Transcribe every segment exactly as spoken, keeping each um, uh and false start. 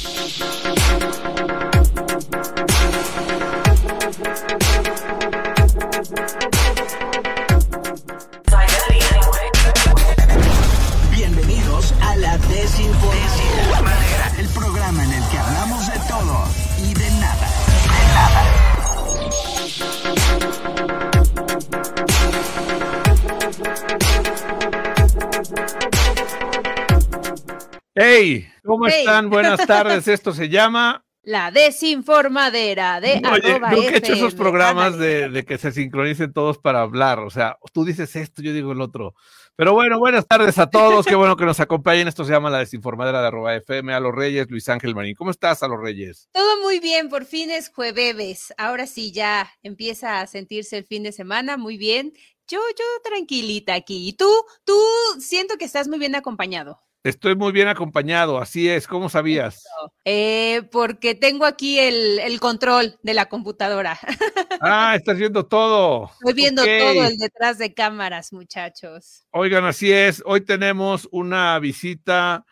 Bienvenidos a La Desinformadera, el programa en el que hablamos de todo y de nada. De nada. Hey, ¿cómo Hey. están? Buenas tardes. Esto se llama... La Desinformadera de Oye, arroba nunca he hecho F M. esos programas Ándale. de, de que se sincronicen todos para hablar. O sea, tú dices esto, yo digo el otro. Pero bueno, buenas tardes a todos. Qué bueno que nos acompañen. Esto se llama La Desinformadera de arroba F M. A los Reyes, Luis Ángel Marín. ¿Cómo estás, a los Reyes? Todo muy bien, por fin es jueves. Ahora sí ya empieza a sentirse el fin de semana, muy bien. Yo, yo tranquilita aquí. Y tú, tú siento que estás muy bien acompañado. Estoy muy bien acompañado, así es. ¿Cómo sabías? Eh, porque tengo aquí el, el control de la computadora. Ah, estás viendo todo. Estoy viendo Ok. todo el detrás de cámaras, muchachos. Oigan, así es. Hoy tenemos una visita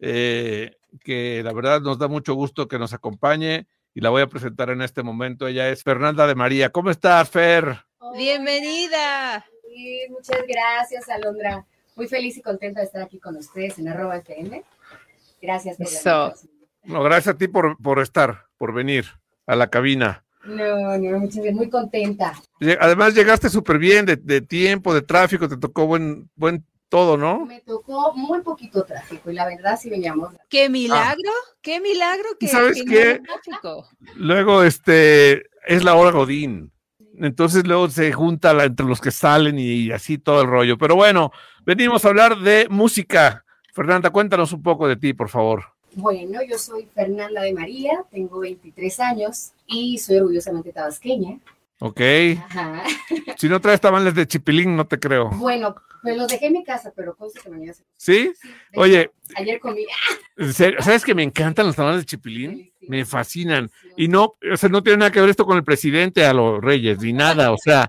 eh, que la verdad nos da mucho gusto que nos acompañe y la voy a presentar en este momento. Ella es Fernanda de María. ¿Cómo estás, Fer? Hola, Bienvenida. sí, muchas gracias, Alondra. Muy feliz y contenta de estar aquí con ustedes en arroba F M. Gracias por la Eso. invitación. No, gracias a ti por, por estar, por venir a la cabina. No, no, muchas gracias. Muy contenta. Lle- Además, llegaste súper bien de, de tiempo, de tráfico, te tocó buen, buen todo, ¿no? Me tocó muy poquito tráfico y la verdad sí veníamos. Qué milagro, qué milagro que, ¿Y sabes que no qué? hubo tráfico. Luego, este, es la hora Godín. Entonces luego se junta la, entre los que salen y así todo el rollo. Pero bueno, venimos a hablar de música. Fernanda, cuéntanos un poco de ti, por favor. Bueno, yo soy Fernanda de María, tengo veintitrés años y soy orgullosamente tabasqueña. Ok. Ajá. Si no traes tamales de chipilín, no te creo. Bueno, pues los dejé en mi casa, pero conste que mañana se... ¿Sí? Sí, de Oye. hecho, ayer comí. En serio, ¿sabes que me encantan los tamales de chipilín? Me fascinan. Y no, o sea, no tiene nada que ver esto con el presidente a los Reyes, ni nada. O sea,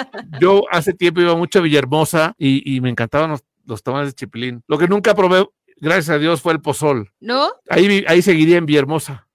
yo hace tiempo iba mucho a Villahermosa y, y me encantaban los, los tamales de chipilín. Lo que nunca probé, gracias a Dios, fue el pozol. ¿No? Ahí, vi- ahí seguiría en Villahermosa.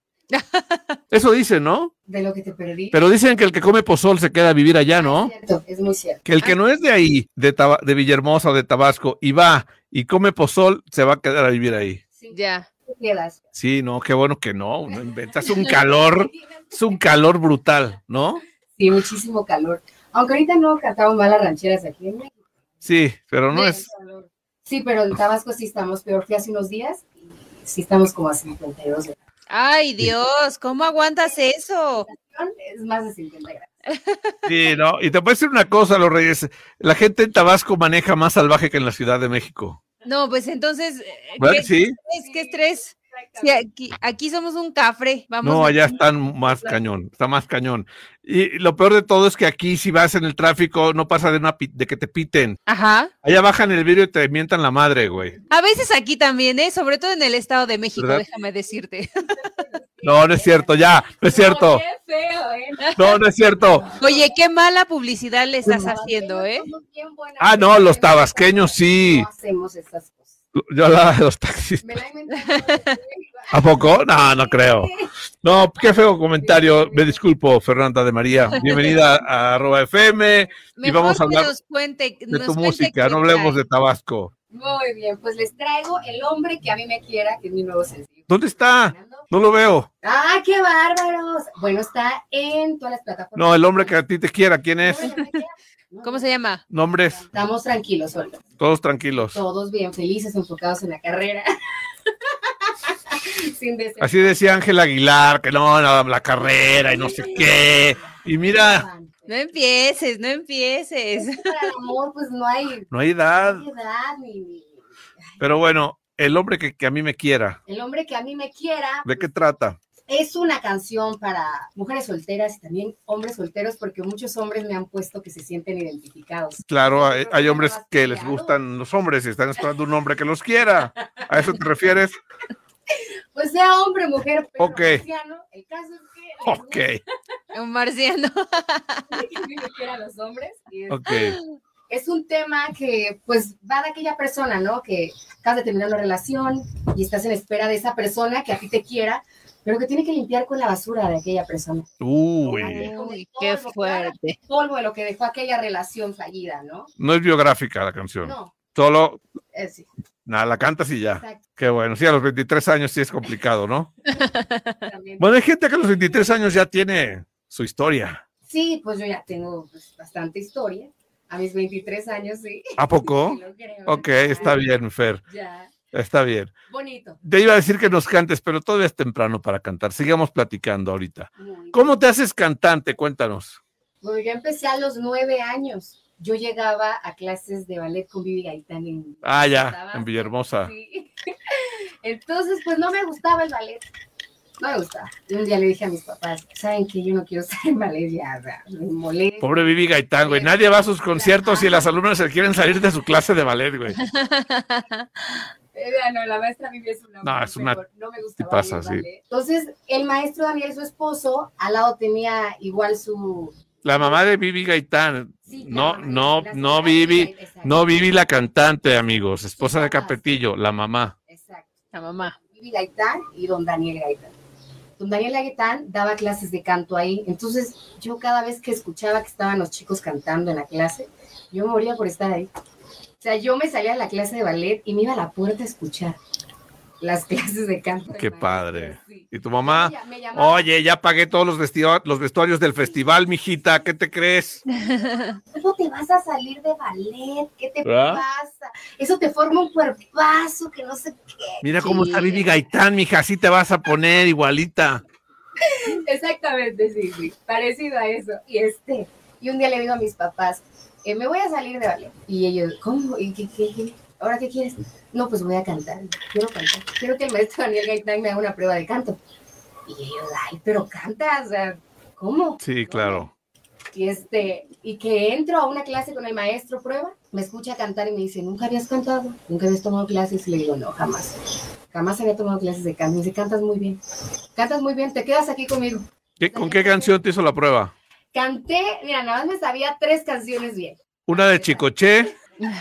Eso dicen, ¿no? De lo que te perdí. Pero dicen que el que come pozol se queda a vivir allá, ¿no? Es cierto, es muy cierto. Que el que no es de ahí, de, Taba- de Villahermosa o de Tabasco, y va y come pozol, se va a quedar a vivir ahí. Sí, Ya. te quedas. Sí, no, qué bueno que no. No inventas un calor, es un calor brutal, ¿no? Sí, muchísimo calor. Aunque ahorita no cantamos mal las rancheras aquí en México. Sí, pero no Sí. es. Sí, pero en Tabasco sí estamos peor. Fui hace unos días y sí estamos como a cincuenta y dos grados. Ay, Dios, ¿cómo aguantas eso? Es más de cincuenta grados. Sí, no. Y te puedo decir una cosa, los Reyes. La gente en Tabasco maneja más salvaje que en la Ciudad de México. No, pues entonces, eh, ¿Verdad ¿qué que sí? estrés? ¿Qué estrés? Sí, aquí, aquí somos un cafre. Vamos No, allá metiendo- están más cañón, está más cañón. Y lo peor de todo es que aquí si vas en el tráfico no pasa de, una pi- de que te piten. Ajá. Allá bajan el vidrio y te mientan la madre, güey. A veces aquí también, ¿eh? Sobre todo en el Estado de México, ¿Verdad? déjame decirte. No, no es cierto, ya, no es cierto. No, qué feo, ¿eh? No, no es cierto. Oye, qué mala publicidad le estás haciendo, ¿eh? Somos bien buena Ah, no, gente, los ¿eh? tabasqueños sí. No hacemos estas cosas. Yo hablaba de los taxis. Me la he inventado. ¿A poco? No, no creo. No, qué feo comentario. Me disculpo, Fernanda de María. Bienvenida a arroba F M y Mejor vamos a que hablar nos cuente, de nos tu cuente música. qué No hablemos trae. de Tabasco. Muy bien, pues les traigo El hombre que a mí me quiera, que es mi nuevo sencillo. ¿Dónde está? No lo veo. ¡Ah, qué bárbaros! Bueno, está en todas las plataformas. No, el hombre que a ti te quiera. ¿Quién es? ¿Cómo se llama? Nombres, Estamos tranquilos, Olga. todos tranquilos. Todos bien felices, enfocados en la carrera. Sin deseo. Así decía Ángel Aguilar, que no, no, la carrera y no sé qué. Y mira, No empieces, no empieces. Es que para el amor, pues no hay, no hay edad. no hay edad ni, ni- Pero bueno, el hombre que, que a mí me quiera. El hombre que a mí me quiera. ¿De qué trata? Es una canción para mujeres solteras y también hombres solteros, porque muchos hombres me han puesto que se sienten identificados. Claro, hay, hay hombres que les gustan los hombres y están esperando un hombre que los quiera. ¿A eso te refieres? Pues sea hombre, mujer, pero Ok. marciano, el caso es que les Ok, Un marciano. gusta que a mí me quieran los hombres. Y es ok. es un tema que pues va de aquella persona, ¿no? Que acabas de terminar una relación y estás en espera de esa persona que a ti te quiera, pero que tiene que limpiar con la basura de aquella persona. Uy. Con el Uy, qué polvo, fuerte. Polvo de lo que dejó aquella relación fallida, ¿no? No es biográfica la canción. No, Solo, es sí. nada, la cantas y ya. Exacto. Qué bueno. Sí, a los veintitrés años sí es complicado, ¿no? También. Bueno, hay gente que a los veintitrés años ya tiene su historia. Sí, pues yo ya tengo pues, bastante historia. A mis veintitrés años, sí. ¿A poco? Sí, lo creo. Ok, está bien, Fer. Ya. Está bien. Bonito. Te iba a decir que nos cantes, pero todavía es temprano para cantar. Sigamos platicando ahorita. Muy ¿Cómo te haces cantante? Cuéntanos. Bueno, yo empecé a los nueve años. Yo llegaba a clases de ballet con Vivi Gaitán en, Ah, ya, Tabasco. en Villahermosa. Sí. Entonces, pues no me gustaba el ballet. No me gustaba. Y un día le dije a mis papás, ¿saben qué? Yo no quiero estar en ballet ya, o sea, me molesta. Pobre Vivi Gaitán, güey. Nadie va a sus conciertos y las alumnas se quieren salir de su clase de ballet, güey. Eh, no, la maestra Vivi es una... No, es una No me gustaba tipaza, el sí. ballet. Entonces, el maestro Daniel, su esposo, al lado tenía igual su... La mamá de Vivi Gaitán. Sí, No, claro, no, la no señora Vivi, Exacto. no Vivi la cantante, amigos. Esposa de papás. Capetillo, la mamá. Exacto. La mamá. Vivi Gaitán y don Daniel Gaitán. Don Daniel Gaitán daba clases de canto ahí, entonces yo cada vez que escuchaba que estaban los chicos cantando en la clase, yo moría por estar ahí. O sea, yo me salía de la clase de ballet y me iba a la puerta a escuchar las clases de canto. Qué del padre. maestro, sí. ¿Y tu mamá? Me, me llamaba, Oye, ya pagué todos los, vestido- los vestuarios del festival, mijita. ¿Qué te crees? ¿cómo te vas a salir de ballet? ¿Qué te ¿verdad? pasa? Eso te forma un cuerpazo que no sé qué. Mira cómo Sí. está Vivi Gaitán, mija. Así te vas a poner igualita. Exactamente, sí, sí, parecido a eso. Y este, y un día le digo a mis papás, eh, me voy a salir de ballet. Y ellos, ¿cómo? ¿Y qué, qué, qué? ¿Ahora qué quieres? No, pues voy a cantar, quiero cantar. Quiero que el maestro Daniel Gaitán me haga una prueba de canto. Y ellos, ay, pero canta, o sea, ¿cómo? Sí, claro. Y este, y que entro a una clase con el maestro, prueba, me escucha cantar y me dice, ¿nunca habías cantado? ¿Nunca habías tomado clases? Y le digo, no, jamás. Jamás había tomado clases de canto. Me dice, cantas muy bien. Cantas muy bien, te quedas aquí conmigo. ¿Qué- ¿Con qué canción te hizo la prueba? Canté, mira, nada más me sabía tres canciones bien. ¿Una de Chicoché?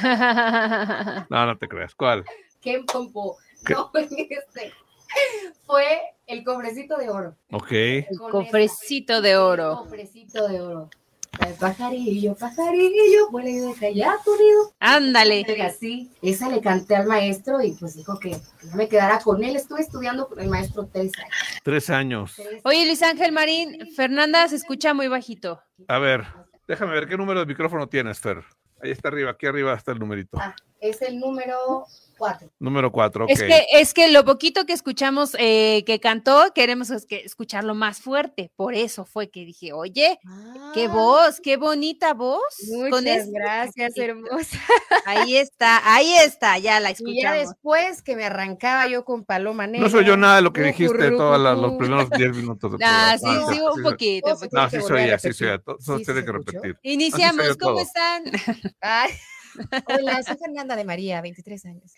No, no te creas. ¿Cuál? ¿Qué pompo? ¿Qué? No, este, fue el cofrecito de oro. Ok. El Con cofrecito esa- de oro. El cofrecito de oro. El pajarillo, pajarillo, vuela y deja ya tu nido. Ándale. Así, esa le canté al maestro y pues dijo que, que no me quedara con él. Estuve estudiando con el maestro tres años. Tres años. Tres Oye, Luis Ángel Marín, Fernanda se escucha muy bajito. A ver, déjame ver qué número de micrófono tienes, Fer. Ahí está arriba, aquí arriba está el numerito. Ah, es el número cuatro. Número cuatro, ok. Es que, es que lo poquito que escuchamos eh, que cantó, queremos es que escucharlo más fuerte. Por eso fue que dije, oye, qué voz, qué bonita voz. Muchas Con ese- gracias, hermosa. Ahí está, ahí está, ya la Y ya escuchamos. después que me arrancaba yo con Paloma Negra. No soy yo nada de lo que rucu, dijiste rucu, todos los rucu. primeros diez minutos de Ah, programa. sí, Ah, sí, un sí, poquito. un sí. poquito. No, sí que soy volver a ya, sí repetir. soy ya. Todo Sí, se tiene ¿se que escuchó? repetir. Iniciamos, Así soy yo ¿cómo todo. están? Ay, hola, soy Fernanda de María, veintitrés años.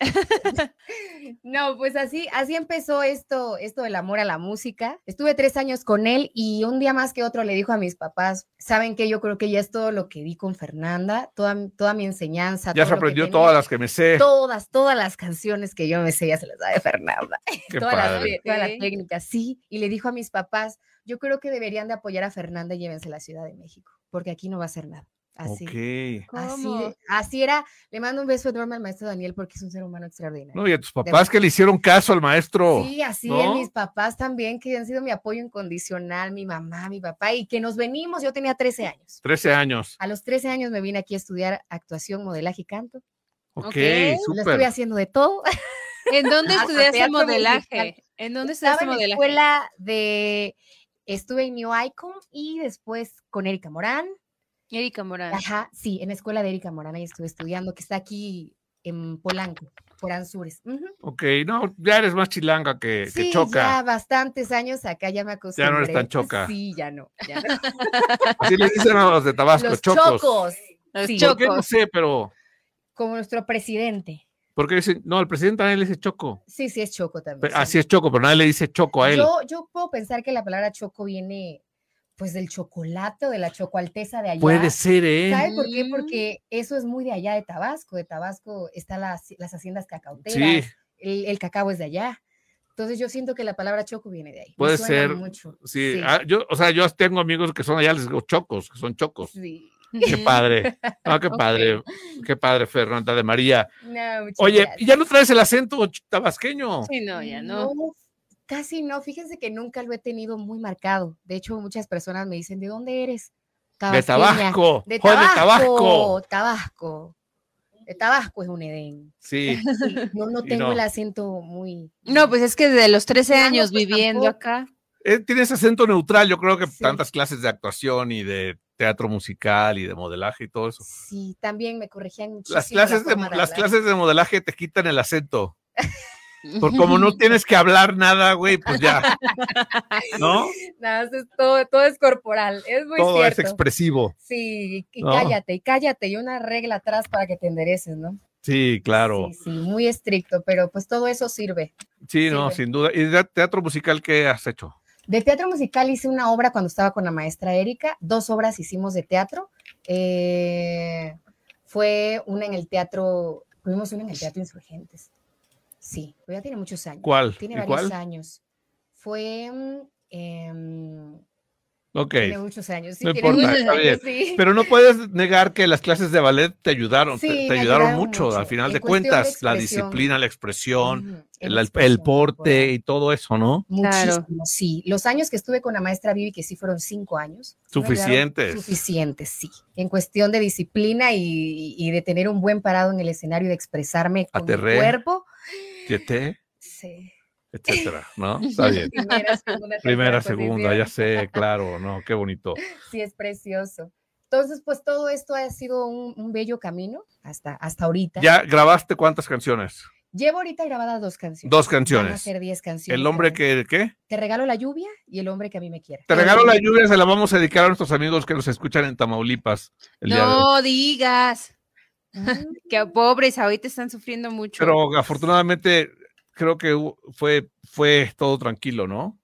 No, pues así, así empezó esto, esto del amor a la música. Estuve tres años con él y un día más que otro le dijo a mis papás, ¿saben qué? Yo creo que ya es todo lo que vi con Fernanda, toda, toda mi enseñanza. Ya todo se lo que aprendió tenía, todas las que me sé. Todas, todas las canciones que yo me sé ya se las sabe Fernanda. Qué todas las, padre. toda la Ok. técnica, sí. Y le dijo a mis papás, yo creo que deberían de apoyar a Fernanda y llévense a la Ciudad de México, porque aquí no va a hacer nada. Así. Ok. Así, ¿Cómo? de- así era. Le mando un beso enorme al maestro Daniel porque es un ser humano extraordinario. No, y a tus papás que le hicieron caso al maestro. Sí, así ¿no? es, mis papás también, que han sido mi apoyo incondicional, mi mamá, mi papá, y que nos venimos, yo tenía trece años. trece años. A los trece años me vine aquí a estudiar actuación, modelaje y canto. Ok, Ok. Lo estuve súper. haciendo de todo. ¿En dónde Hasta estudiaste teatro modelaje? musical. ¿En dónde Estaba estudiaste en la modelaje? escuela de, estuve en New Icon y después con Erika Morán. Erika Morán. Ajá, sí, en la escuela de Erika Morán, ahí estuve estudiando, que está aquí en Polanco, por Anzures. Ujú. Ok, no, ya eres más chilanga que, que Sí, choca. ya bastantes años acá ya me acostumbré. Ya no eres tan choca. Sí, ya no. ya no. Así le dicen a los de Tabasco, Los chocos. chocos. Los Sí, ¿Por qué? No chocos. sé, pero como nuestro presidente. ¿por qué dicen? No, el presidente también le dice choco. Sí, sí, es choco también. Pe- sí. Así es choco, pero nadie le dice choco a él. Yo, yo puedo pensar que la palabra choco viene pues del chocolate o de la chocoalteza de allá. Puede ser, ¿eh? ¿Sabe por qué? Porque eso es muy de allá de Tabasco. De Tabasco están las, las haciendas cacauteras. Sí. El, el cacao es de allá. Entonces yo siento que la palabra choco viene de ahí. Puede Me suena ser. mucho. Sí. Sí. Ah, yo, o sea, yo tengo amigos que son allá, les digo chocos, que son chocos. Sí. Qué padre. Ah, qué Ok. padre. Qué padre, Fernanda de María. No, muchas Oye, gracias. ¿y ya no traes el acento ch- tabasqueño? Sí, no, ya no. No, casi no. Fíjense que nunca lo he tenido muy marcado. De hecho, muchas personas me dicen, ¿de dónde eres? De Tabasqueña. Tabasco. De Joder, Tabasco. de Tabasco. Tabasco. De Tabasco es un Edén. Sí. Sí, no, no Y tengo no. el acento muy... No, pues es que desde los trece Claro, años pues viviendo tampoco. acá. Eh, tienes acento neutral, yo creo que Sí. tantas clases de actuación y de teatro musical y de modelaje y todo eso. Sí, también me corregían muchísimo Las clases, la de, forma de las hablar. clases de modelaje te quitan el acento. Porque como no tienes que hablar nada, güey, pues ya. ¿No? Nada, eso es todo, todo es corporal, es muy Todo es cierto. expresivo. Sí, y ¿No? cállate, y cállate, y una regla atrás para que te endereces, ¿no? Sí, claro. Sí, sí, muy estricto, pero pues todo eso sirve. Sí, no, sirve. sin duda. ¿Y de teatro musical qué has hecho? De teatro musical hice una obra cuando estaba con la maestra Erika, dos obras hicimos de teatro. Eh, fue una en el teatro, tuvimos una en el Teatro Insurgentes. Sí, pero ya tiene muchos años. ¿Cuál? Tiene ¿Y varios cuál? años. Fue, mm, em, Ok. tiene muchos años. Sí, No tiene importa, muchos está años, bien. sí. Pero no puedes negar que las clases de ballet te ayudaron, te- Sí, te, me ayudaron, ayudaron mucho, mucho. al final En de cuestión de cuentas, la expresión. disciplina, la expresión, Ujú, en el, el expresión porte corporal. y todo eso, ¿no? Muchísimo, Claro. sí. Los años que estuve con la maestra Vivi, que sí fueron cinco años. sí me ayudaron Suficientes. Suficientes, sí. En cuestión de disciplina y, y de tener un buen parado en el escenario y de expresarme con Aterré. mi cuerpo. Tieté, Sí. etcétera, ¿no? Está bien. Primera, segunda, Primera, tercera segunda, ya posición. sé, claro, no, qué bonito. Sí, es precioso. Entonces, pues todo esto ha sido un, un bello camino hasta, hasta ahorita. ¿Ya grabaste cuántas canciones? Llevo ahorita grabadas dos canciones. Dos Van a canciones. ser diez canciones. El hombre que... que, ¿qué? Te regalo la lluvia y el hombre que a mí me quiera. Te regalo la lluvia, se la vamos a dedicar a nuestros amigos que nos escuchan en Tamaulipas el día de hoy. No digas. Mm. Que pobres, ahorita están sufriendo mucho. Pero afortunadamente creo que hu- fue, fue todo tranquilo, ¿no?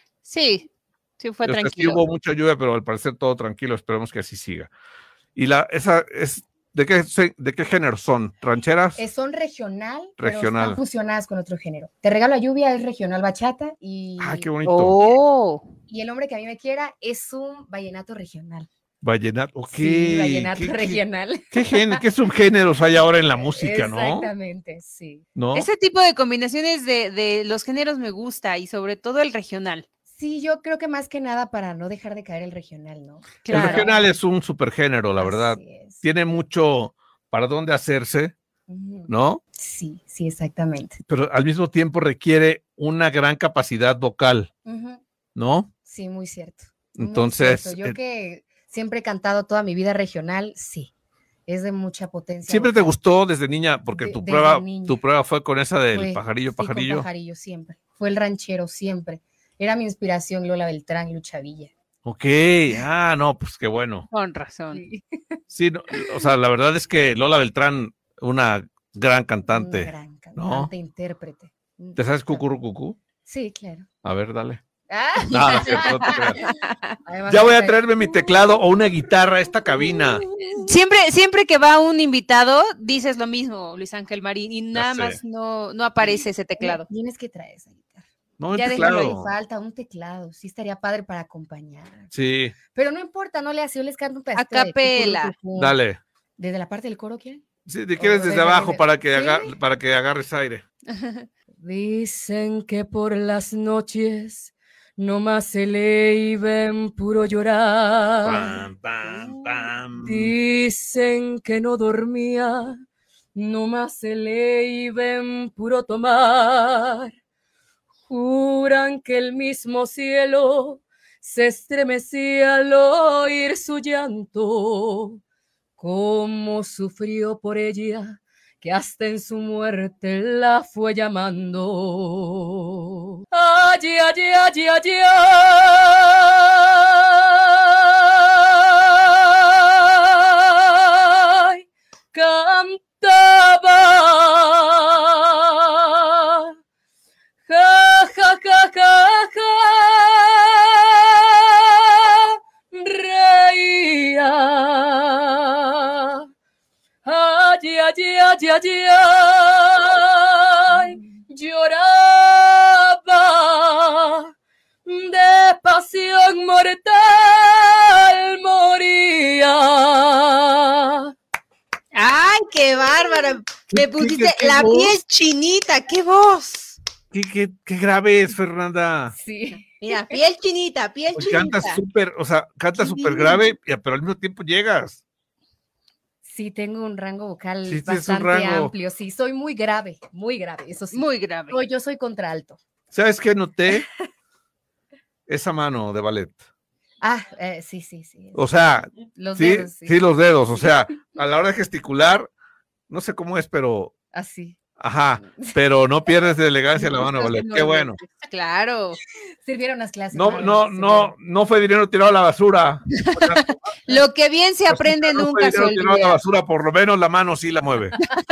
Sí, sí fue O sea, sí tranquilo. hubo mucha lluvia, pero al parecer todo tranquilo, esperemos que así siga. Y la, esa es, ¿de qué, se- de qué género son? ¿Rancheras? Eh, son regional, pero Regional. están fusionadas con otro género. Te regalo la lluvia es regional bachata y, Ah, qué bonito. Oh, y el hombre que a mí me quiera es un vallenato regional. Vallenato, ok. Sí, vallenato ¿Qué, qué- regional. qué gen- qué subgéneros hay ahora en la música, no? Exactamente, sí. ¿No? ese tipo de combinaciones de, de los géneros me gusta y sobre todo el regional. Sí, yo creo que más que nada para no dejar de caer el regional, ¿no? El Claro. regional es un supergénero, la verdad. Así es. Tiene mucho para dónde hacerse, Ujú. ¿no? Sí, sí, exactamente. Pero al mismo tiempo requiere una gran capacidad vocal, Ujú. ¿no? Sí, muy cierto. muy Entonces, cierto. Yo eh, que siempre he cantado toda mi vida regional, sí, es de mucha potencia. siempre te vocal. gustó desde niña, porque De- tu desde prueba, niña. tu prueba fue con esa del Fue- pajarillo, sí, con pajarillo. pajarillo siempre. Fue el ranchero siempre. Era mi inspiración Lola Beltrán y Lucha Villa. Ok, ah, no, pues qué bueno. Con razón. Sí. Sí, no, o sea, la verdad es que Lola Beltrán, una gran Un cantante. gran cantante, ¿no? intérprete. ¿Te sabes cucurú cucú? Sí, claro. A ver, dale. Ah, No, no es cierto, no te creas. además Ya voy a ahorita- traerme mi teclado o una guitarra a esta cabina. Siempre, siempre que va un invitado, dices lo mismo, Luis Ángel Marín, y nada sé. más no, no aparece ese teclado. Tienes que traer esa guitarra. No, el Ya teclado. déjalo Le falta un teclado. Sí, estaría padre para acompañar. Sí, Pero no importa, no le hace. Yo les canto un pedacito A de capela. cucurú, cucú. dale. ¿Desde la parte del coro quieren? Sí, te quieres O desde desde abajo arriba. para que, ¿Sí? aga- para que agarres aire. Dicen que por las noches no más se le iba en puro llorar. Pam, pam, pam. Dicen que no dormía, no más se le iba en puro tomar. Juran que el mismo cielo se estremecía al oír su llanto. Cómo sufrió por ella, que hasta en su muerte la fue llamando. Ay, ay, ay, ay, ay, cantaba. Ja, ja, ja, ja, ja. ay, lloraba, de pasión mortal moría. ¡Ay, qué bárbaro! Me ¿Qué- pusiste qué- qué la voz? piel chinita, ¡qué voz! ¿Qué, qué, qué grave es, Fernanda? Sí. Mira, piel chinita, piel Pues chinita. cantas súper, o sea, cantas Sí. súper grave, y- pero al mismo tiempo llegas. Sí, tengo un rango vocal Sí, tienes un bastante rango. amplio. Sí, soy muy grave, muy grave, eso sí. Muy grave. No, yo soy contralto. ¿Sabes qué noté? Esa mano de ballet. Ah, eh, sí, sí, sí. O sea, Los sí, dedos, sí, sí. los dedos. O sea, a la hora de gesticular, no sé cómo es, pero, Así. ajá, pero no pierdes de elegancia la mano de ballet. Qué bueno. Claro. Sirvieron las clases. No, Mario, no, no, no fue dinero tirado a la basura. Lo que bien se aprende No fue nunca se dinero tirado a la olvida. basura, por lo menos la mano sí la mueve.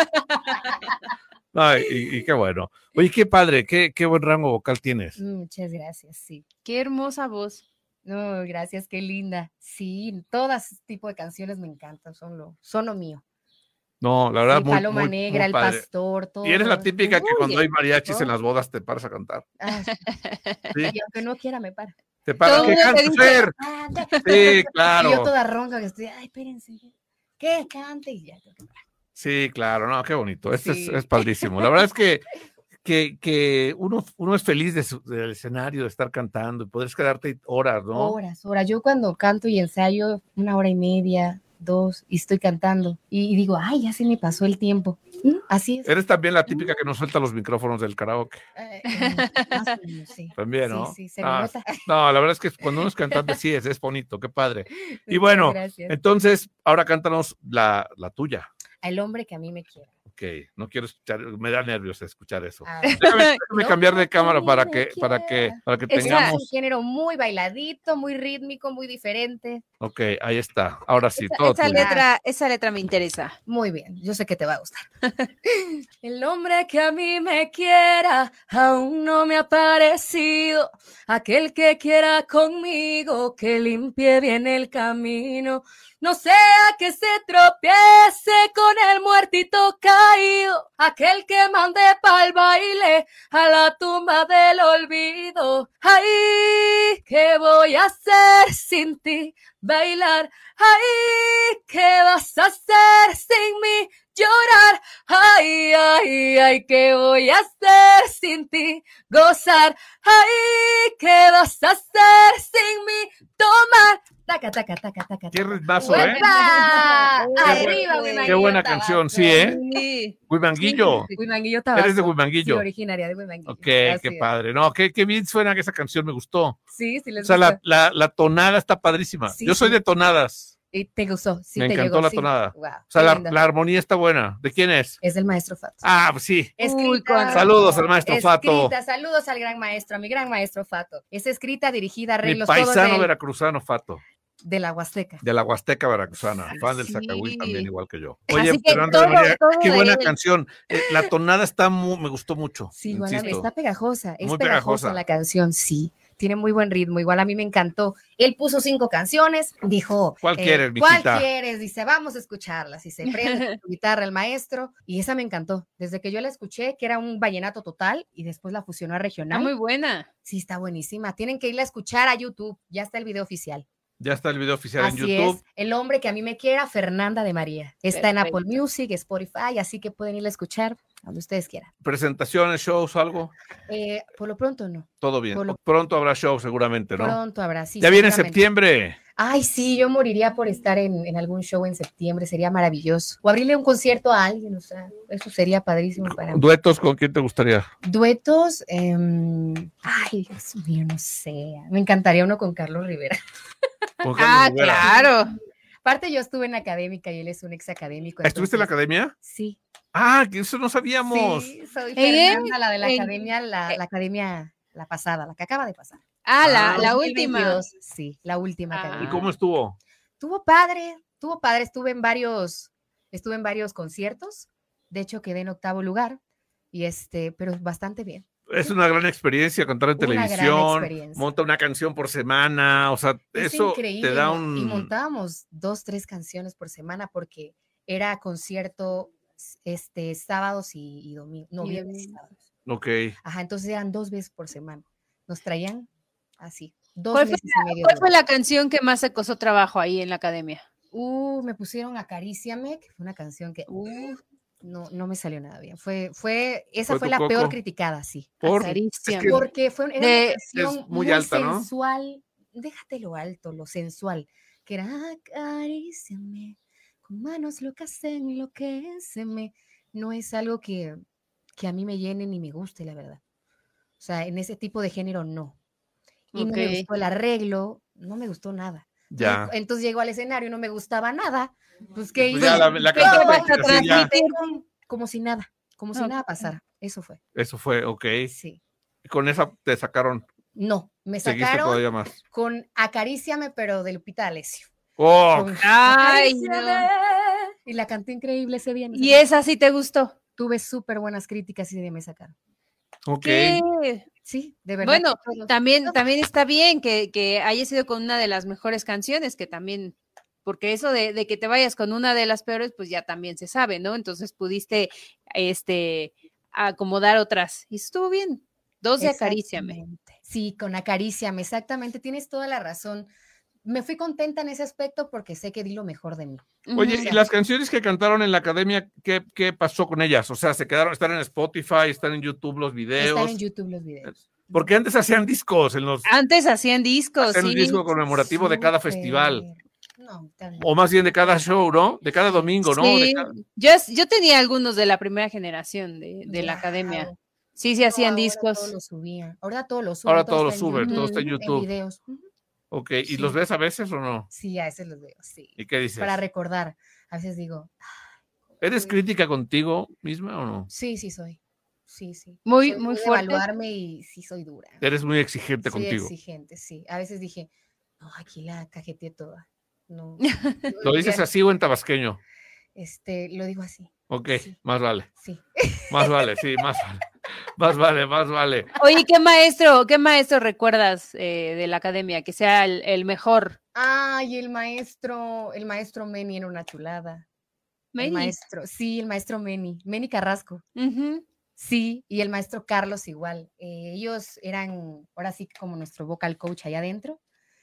Ay, y, y qué bueno. Oye, qué padre, qué, qué buen rango vocal tienes. Muchas gracias, sí. Qué hermosa voz. No, gracias, qué linda. Sí, todas tipo de canciones me encantan, son lo, son lo mío. No, la verdad, Sí, muy, Paloma muy, Negra, muy El padre. Pastor, todo. Y eres la típica que Uy, cuando hay mariachis todo. en las bodas te paras a cantar. Ah, Sí, y aunque no quiera, me para. te paras. Todo ¿Qué el mundo te cantas, dice, Fer? Ah, ya. Sí, Y yo claro. toda ronca que estoy, ay, espérense. ¿Qué? Cante y ya. tengo que parar. Sí, claro, no, qué bonito. Este Sí. es, es padrísimo. La verdad es que, que, que uno, uno es feliz de su- del escenario, de estar cantando y poder quedarte horas, ¿no? Horas, horas. Yo cuando canto y ensayo una hora y media, dos, y estoy cantando, y, y digo, ay, ya se me pasó el tiempo. ¿Mm? Así es. Eres también la típica que no suelta los micrófonos del karaoke. Eh, eh, más o menos, sí. También, ¿no? Sí, sí, se me Ah, nota. no, la verdad es que cuando uno es cantante sí es, es bonito, qué padre. Y Muchas bueno, gracias. entonces, ahora cántanos la, la tuya. El hombre que a mí me quiera. Ok, no quiero escuchar, me da nervios escuchar eso. Ah, Déjame, déjame No, cambiar de cámara que para me que, para que, quiera. para que Esa- es tengamos. un género muy bailadito, muy rítmico, muy diferente. Ok, ahí está. Ahora sí, Esa, todo esa tuyo. letra, esa letra me interesa. Muy bien, yo sé que te va a gustar. El hombre que a mí me quiera aún no me ha parecido. Aquel que quiera conmigo, que limpie bien el camino. No sea que se tropiece con el muertito caído. Aquel que mande pa'l baile a la tumba del olvido. Ay, ¿qué voy a hacer sin ti? Bailar. Ay, ¿qué vas a hacer sin mí? Llorar, ay, ay, ay, ¿qué voy a hacer sin ti? Gozar, ay, ¿qué vas a hacer sin mí? Tomar, taca, taca, taca, taca. Qué taca. ritmazo, ¿eh? ¡Uepa! Qué Arriba, buen- Huimanguillo Qué buena Tabasco. canción, sí, ¿eh? Sí. Huimanguillo. Huimanguillo Tabasco. Eres de Sí, Huimanguillo. originaria de Huimanguillo. Ok, Así qué es. padre. No, qué, qué bien suena esa canción, me gustó. Sí, sí O les sea, la, gusta. la, la tonada está padrísima. Sí, Yo soy sí. de tonadas. ¿Y te gustó? Sí, Me te encantó llegó, la sí. tonada. Wow, O sea, qué la, linda. la armonía está buena. ¿De quién es? Es del maestro Fato. Ah, pues sí. Uy, Escrita, con- Saludos al maestro Fato. escrita, saludos al gran maestro, a mi gran maestro Fato. Es escrita, dirigida, Mi arreglos todos paisano del- veracruzano, Fato. de la Huasteca. De la Huasteca veracruzana. Fan del Sí. Zacahuil también, igual que yo. Así Oye, que Fernanda todo- María, todo qué de buena él. canción. Eh, la tonada está muy, me gustó mucho. Sí, igual a mí, insisto. está pegajosa, es Muy pegajosa pegajosa. la canción, sí. Tiene muy buen ritmo, igual a mí me encantó. Él puso cinco canciones, dijo, ¿Cuál eh, quieres, ¿cuál mijita? quieres? Dice, vamos a escucharlas. Y se prende su guitarra el maestro, y esa me encantó. Desde que yo la escuché, que era un vallenato total, y después la fusionó a Está regional. muy buena. Sí, está buenísima. Tienen que irla a escuchar a YouTube, ya está el video oficial. Ya está el video oficial Así en YouTube. es, El hombre que a mí me quiera, Fernanda de María. Está en Perfecto. Apple Music, Spotify, así que pueden ir a escuchar donde ustedes quieran. Presentaciones, shows, algo. Eh, por lo pronto no, Todo bien. Por lo- Pronto habrá show seguramente, ¿no? pronto habrá, sí. ya viene seguramente. septiembre. Ay, sí, yo moriría por estar en, en algún show en septiembre, sería maravilloso. O abrirle un concierto a alguien, o sea, eso sería padrísimo para mí. ¿Duetos con quién te gustaría? Duetos, em, ay, Dios mío, no sé. Me encantaría uno con Carlos Rivera. Con Carlos Ah, Rivera. claro. Aparte, yo estuve en académica y él es un ex académico. ¿Estuviste en la entonces- academia? Sí. Ah, que eso no sabíamos. Sí, soy ¿Eh? Fernanda, la de la En- academia, la, la academia, la pasada, la que acaba de pasar. Ah, la, Ah, la dos mil veintidós, última. Sí, la última Ah. ¿Y academia. cómo estuvo? Estuvo padre, estuvo padre, estuve en varios, estuve en varios conciertos, de hecho quedé en octavo lugar, y este, pero bastante bien. Es una gran experiencia cantar en Una gran televisión, experiencia. monta una canción por semana, o sea, Es eso increíble, te da y mo- un... y montábamos dos, tres canciones por semana porque era concierto este, sábados y, y domingos, no, Y viernes y domingo. sábados. Ok. Ajá, entonces eran dos veces por semana. Nos traían así, dos ¿Cuál fue, meses y medio. ¿Cuál fue duró. la canción que más te costó trabajo ahí en la academia? Uh, me pusieron Acaríciame, que fue una canción que uh, no, no me salió nada bien. Fue, fue, esa ¿Fue fue, tu la coco? peor criticada, sí. Por, Acaríciame. es que Porque fue, era De- una canción es muy muy, alta, ¿no? sensual. Déjate lo alto, lo sensual. Que era acaríciame, con manos locas enloquéceme. No es algo que, que a mí me llene ni me guste, la verdad. O sea, en ese tipo de género no. Y no me Ok. gustó el arreglo, no me gustó nada. ya. Entonces llegó al escenario y no me gustaba nada. Pues que Pues ya la, la ¿Qué cantaste vas a así ya. transmitir? como si nada, como si Ok. nada pasara. Eso fue. Eso fue, ok. Sí. Y con esa te sacaron, No, me seguiste sacaron todavía más. con Acaríciame, pero de Lupita D'Alessio. Oh, Con Ay, Acaríciame. no. Y la canté increíble ese día. no sé ¿Y qué. esa sí te gustó? Tuve súper buenas críticas y de me sacaron. ok. ¿Qué? Sí, de verdad. Bueno, que todos- también, todos- también está bien que, que hayas sido con una de las mejores canciones, que también, porque eso de, de que te vayas con una de las peores, pues ya también se sabe, ¿no? Entonces pudiste, este, acomodar otras. Y estuvo bien. Dos de Acaríciame. Exactamente. Sí, con Acaríciame, exactamente. Tienes toda la razón. Me fui contenta en ese aspecto porque sé que di lo mejor de mí. Oye, Ujú. ¿y las canciones que cantaron en la academia, qué, qué pasó con ellas? O sea, se quedaron, están en Spotify, están en YouTube los videos. Están en YouTube los videos. Porque antes hacían discos en los Antes hacían discos, hacían un sí. disco conmemorativo de cada Súper. festival. No, también. O más bien de cada show, ¿no? De cada domingo, ¿no? De Sí, cada- yo, yo tenía algunos de la primera generación de, de la Guau. academia. Sí, sí No, hacían ahora discos. Todo lo subían. Ahora todo lo suben. Ahora todo lo está en sube, YouTube, todo está en En YouTube. videos. Ujú. Ok, ¿y Sí. los ves a veces o no? Sí, a veces los veo, sí. ¿Y qué dices? Para recordar. A veces digo, ¿Eres sí. crítica contigo misma o no? sí, sí soy. Sí, sí. Muy- Soy muy de fuerte. evaluarme y sí soy dura. Eres muy exigente Soy contigo. exigente, sí. A veces dije, no, aquí la cajeteé toda. No. ¿Lo dices ya, así o en tabasqueño? Este, lo digo así. Ok, Sí. más vale. Sí. Más vale, sí, más vale. Más vale, más vale. Oye, ¿qué maestro, qué maestro recuerdas eh, de la academia? Que sea el, el mejor. Ay, el maestro, el maestro Meni era una chulada. El Meni. maestro, sí, el maestro Meni, Meni Carrasco. Ujú. Sí, y el maestro Carlos igual. Eh, ellos eran ahora sí como nuestro vocal coach allá adentro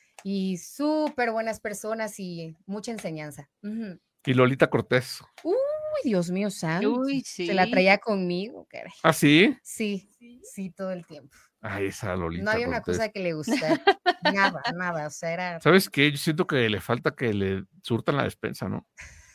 y súper buenas personas y mucha enseñanza. Ujú. Y Lolita Cortés. Uy, Dios mío santo. Uy, sí. Se la traía conmigo, caray. ¿Ah, sí? Sí, sí, todo el tiempo. Ay, esa Lolita No había una Cortés. cosa que le gustara. Nada, nada. O sea, era. ¿Sabes qué? Yo siento que le falta que le surtan la despensa, ¿no?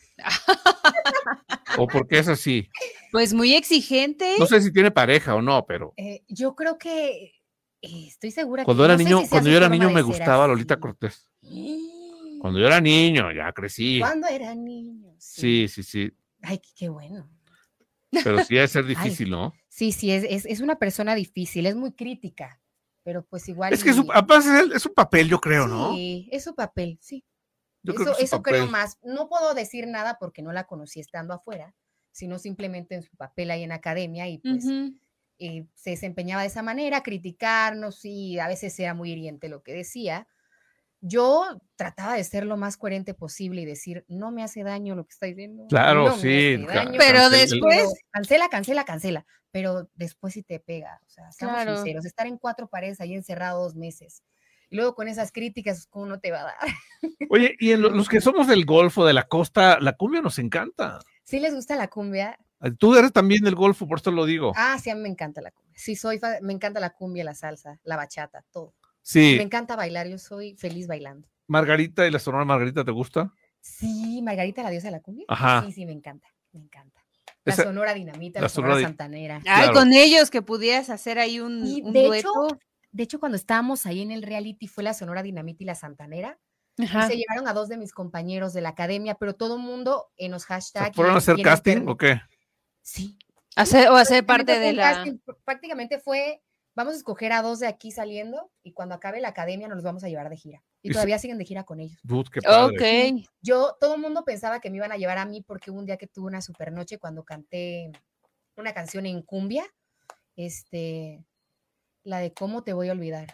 ¿O porque es así? Pues muy exigente. No sé si tiene pareja o no, pero eh, yo creo que eh, estoy segura cuando que. era no sé niño, si sea cuando su yo era forma niño de me ser gustaba así. Lolita Cortés. Cuando yo era niño, ya crecí. Cuando era niño. Sí, sí, sí. Ay, qué, qué bueno. Pero sí debe ser difícil, ¿no? Sí, sí, es, es, es una persona difícil, es muy crítica, pero pues igual. Es que es y- un, aparte es, el- es un papel, yo creo, ¿no? Sí, es su papel, sí. Yo eso creo que es su eso creo papel. más. No puedo decir nada porque no la conocí estando afuera, sino simplemente en su papel ahí en academia y pues Ujú. eh, se desempeñaba de esa manera, criticarnos y a veces era muy hiriente lo que decía. Yo trataba de ser lo más coherente posible y decir, no me hace daño lo que está diciendo. Claro, no me sí, hace ca- daño, Pero cancel- después- pero cancela, cancela, cancela. Pero después sí te pega. O sea, seamos Claro. sinceros, estar en cuatro paredes ahí encerrado dos meses. Y luego con esas críticas, ¿cómo no te va a dar? Oye, y en lo- los que somos del Golfo, de la costa, la cumbia nos encanta. ¿Sí les gusta la cumbia? Tú eres también del Golfo, por eso lo digo. Ah, sí, a mí me encanta la cumbia. Sí, soy, fa- me encanta la cumbia, la salsa, la bachata, todo. Sí, Me encanta bailar, yo soy feliz bailando. Margarita y la Sonora Margarita, ¿te gusta? Sí, Margarita, la diosa de la cumbia. Ajá. Sí, sí, me encanta, me encanta. La Esa- Sonora Dinamita, la la, Sonora, Sonora Di- Santanera. Ay, Claro. con ellos que pudieras hacer ahí un, Y un de dueto. hecho, de hecho, cuando estábamos ahí en el reality fue la Sonora Dinamita y la Santanera. Y Ajá. se llevaron a dos de mis compañeros de la academia, pero todo el mundo en los O sea, hashtags. ¿fueron a hacer casting o qué? Sí. Hacer, o hacer parte Prácticamente de fue un la. casting, prácticamente fue, vamos a escoger a dos de aquí saliendo y cuando acabe la academia nos los vamos a llevar de gira. Y Y se- todavía siguen de gira con ellos. Dude, qué padre. Ok. Yo, todo el mundo pensaba que me iban a llevar a mí porque hubo un día que tuve una super noche cuando canté una canción en cumbia, este, la de ¿Cómo te voy a olvidar?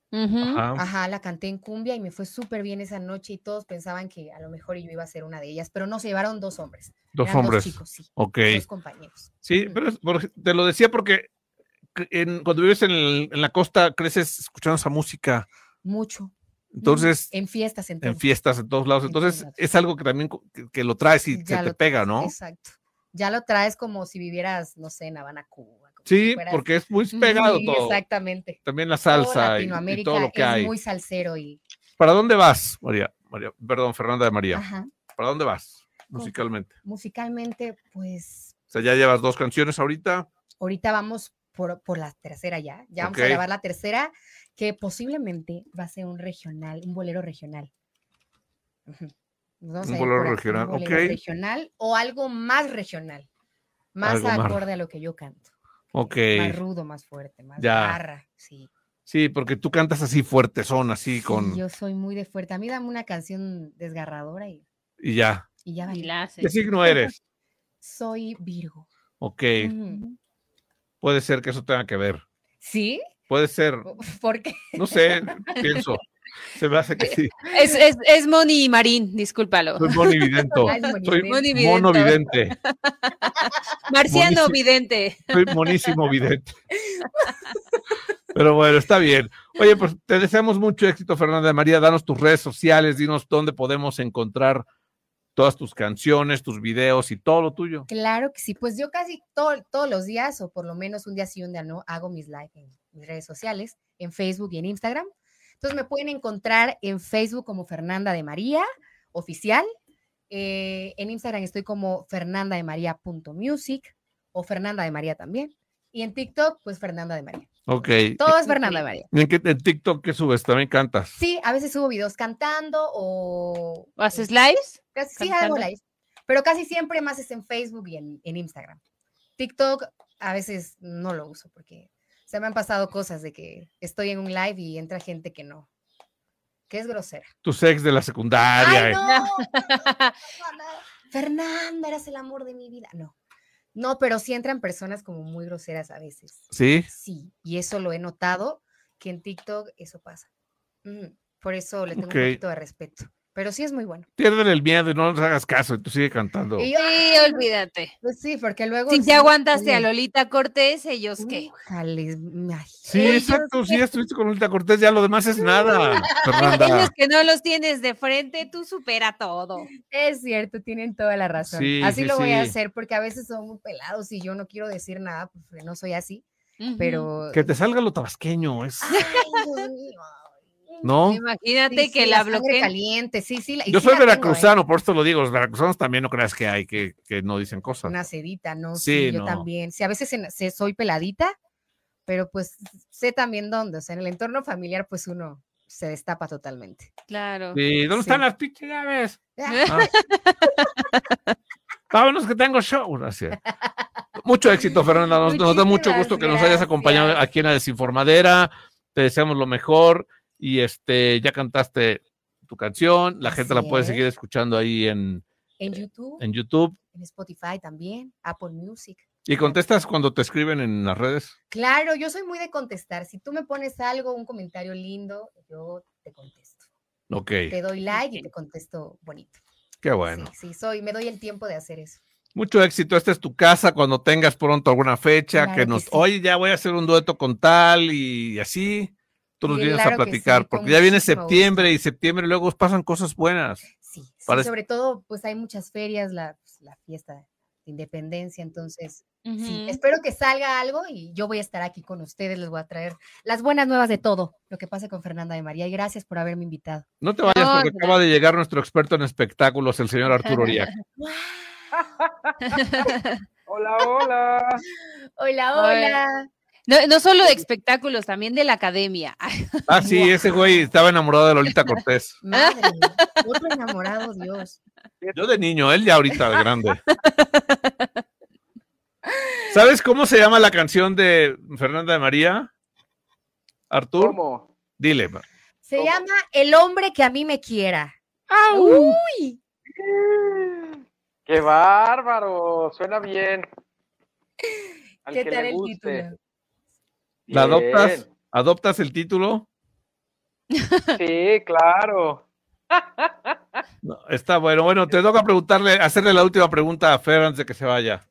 Ujú. Ajá. Ajá, la canté en cumbia y me fue súper bien esa noche y todos pensaban que a lo mejor yo iba a ser una de ellas, pero no, se llevaron dos hombres. Dos Eran hombres. Dos chicos, sí. Ok. Dos compañeros. Sí, Ujú. pero es- por- te lo decía porque en- cuando vives en, el- en la costa creces escuchando esa música. Mucho. Entonces, Ujú. En fiestas, en en todo. fiestas en todos lados. En todos Entonces, lados. es algo que también co- que, que lo traes y Ya se te lo pega, traes, ¿no? Exacto. Ya lo traes como si vivieras, no sé, en Habana, Cuba. como Sí, si fueras- porque es muy pegado Sí, todo. exactamente. También la Todo salsa y, y Latinoamérica todo lo que es hay. muy salsero y... ¿Para dónde vas, María? María, perdón, Fernanda de María. Ajá. ¿Para dónde vas musicalmente? Musicalmente, pues O sea, ya llevas dos canciones ahorita. ahorita vamos por, por la tercera ya. Ya vamos Ok. a grabar la tercera, que posiblemente va a ser un regional, un bolero regional. Ujú. Nos vamos Un a ir bolero por ahí, regional, un bolero ok. regional o algo más regional, más Algo más. acorde a lo que yo canto. Ok. Más rudo, más fuerte, más Ya. garra. Sí. Sí, porque tú cantas así fuerte, son así Sí, con. yo soy muy de fuerte. A mí dame una canción desgarradora y, Y ya. y ya Y vale. la hace. ¿Qué signo eres? Soy Virgo. Ok. Ujú. Puede ser que eso tenga que ver. ¿Sí? Puede ser. ¿Por qué? No sé, pienso. Se me hace que sí. Es, es, es Moni Marín, discúlpalo. Soy monividento. Ah, es monividente. Soy Monividento. monovidente. Marciano Monísimo. Vidente. Soy monísimo vidente. Pero bueno, está bien. Oye, pues te deseamos mucho éxito, Fernanda de María. Danos tus redes sociales, dinos dónde podemos encontrar todas tus canciones, tus videos y todo lo tuyo. Claro que sí, pues yo casi todo- todos los días, o por lo menos un día sí, un día no, hago mis live en mis redes sociales, en Facebook y en Instagram. Entonces me pueden encontrar en Facebook como Fernanda de María, oficial. Eh, en Instagram estoy como fernanda de maría punto music o Fernanda de María también. Y en TikTok, pues Fernanda de María. Ok. Todo es Fernanda de María. ¿Y en, qué, en TikTok qué subes? ¿También cantas? Sí, a veces subo videos cantando o... ¿O haces lives? Casi, sí, ¿Cantando? hago live, pero casi siempre más es en Facebook y en, en Instagram. TikTok a veces no lo uso porque se me han pasado cosas de que estoy en un live y entra gente que no, que es grosera. Tus ex de la secundaria. ¡Ay, no! No, no. Fernanda, eras el amor de mi vida. No, no, pero sí entran personas como muy groseras a veces. ¿Sí? Sí, y eso lo he notado, que en TikTok eso pasa. Mm, por eso le tengo Ok. un poquito de respeto. Pero sí es muy bueno. Pierden el miedo y no les hagas caso y tú sigue cantando. Y yo, Sí, olvídate. pues sí, porque luego... Si sí te aguantaste a oye, Lolita Cortés, ¿ellos qué? Jales, Sí, exacto, sí, estuviste con Lolita Cortés, ya lo demás es nada, Fernanda. Ellos que no los tienes de frente, tú supera todo. Es cierto, tienen toda la razón. Sí, así sí, lo voy a sí. hacer porque a veces son muy pelados y yo no quiero decir nada porque no soy así, Ujú. pero... Que te salga lo tabasqueño, es, Ay, Dios mío. ¿no? Imagínate Sí, que sí, la sangre bloqueen. caliente, sí, sí. la- y Yo sí soy la tengo, ¿eh? veracruzano, por esto lo digo, los veracruzanos también no creas que hay, que, que no dicen cosas. Una sedita, ¿no? Sí, Sí, yo no. también. Sí, a veces en- se- soy peladita, pero pues sé también dónde. O sea, en el entorno familiar, pues uno se destapa totalmente. Claro. Sí, ¿dónde Sí. están las pinches llaves? Ah, Ah. Vámonos que tengo show. Gracias. Mucho éxito, Fernanda. Nos, nos da mucho Muchísimas gusto que nos hayas acompañado gracias. aquí en la Desinformadera. Te deseamos lo mejor. Y este, ya cantaste tu canción. La gente la Así puede es. seguir escuchando ahí en, En YouTube, en YouTube. en Spotify también, Apple Music. Y contestas cuando te escriben en las redes. Claro, yo soy muy de contestar. Si tú me pones algo, un comentario lindo, yo te contesto. Ok, Te doy like y te contesto bonito. qué bueno. Sí, sí, soy, me doy el tiempo de hacer eso. Mucho éxito. Esta es tu casa cuando tengas pronto alguna fecha. Claro que que nos, sí. oye, ya voy a hacer un dueto con tal y así. Tú nos vienes Claro a que platicar, sí, con porque ya viene muchísimo septiembre gusto. y septiembre luego pasan cosas buenas. Sí, sí, Parece- sobre todo, pues hay muchas ferias, la, pues, la fiesta de independencia, entonces, sí, Ujú. espero que salga algo y yo voy a estar aquí con ustedes, les voy a traer las buenas nuevas de todo, lo que pasa con Fernanda de María, y gracias por haberme invitado. No te vayas No, porque acaba de llegar nuestro experto en espectáculos, el señor Arturo Oriac. Hola, hola. Hola, Hola. hola. No, no solo de espectáculos, también de la academia. Ah, sí, ese güey estaba enamorado de Lolita Cortés. Madre, otro enamorado, Dios. Yo de niño, él ya ahorita de grande. ¿Sabes cómo se llama la canción de Fernanda de María? Artur, ¿Cómo? dile. Se ¿Cómo? llama El hombre que a mí me quiera. Uy. ¡Qué bárbaro! Suena bien. Al ¿Qué que tal le el guste. título? ¿La adoptas? Bien. ¿Adoptas el título? Sí, claro. No, está bueno. Bueno, te toca preguntarle, hacerle la última pregunta a Fer antes de que se vaya.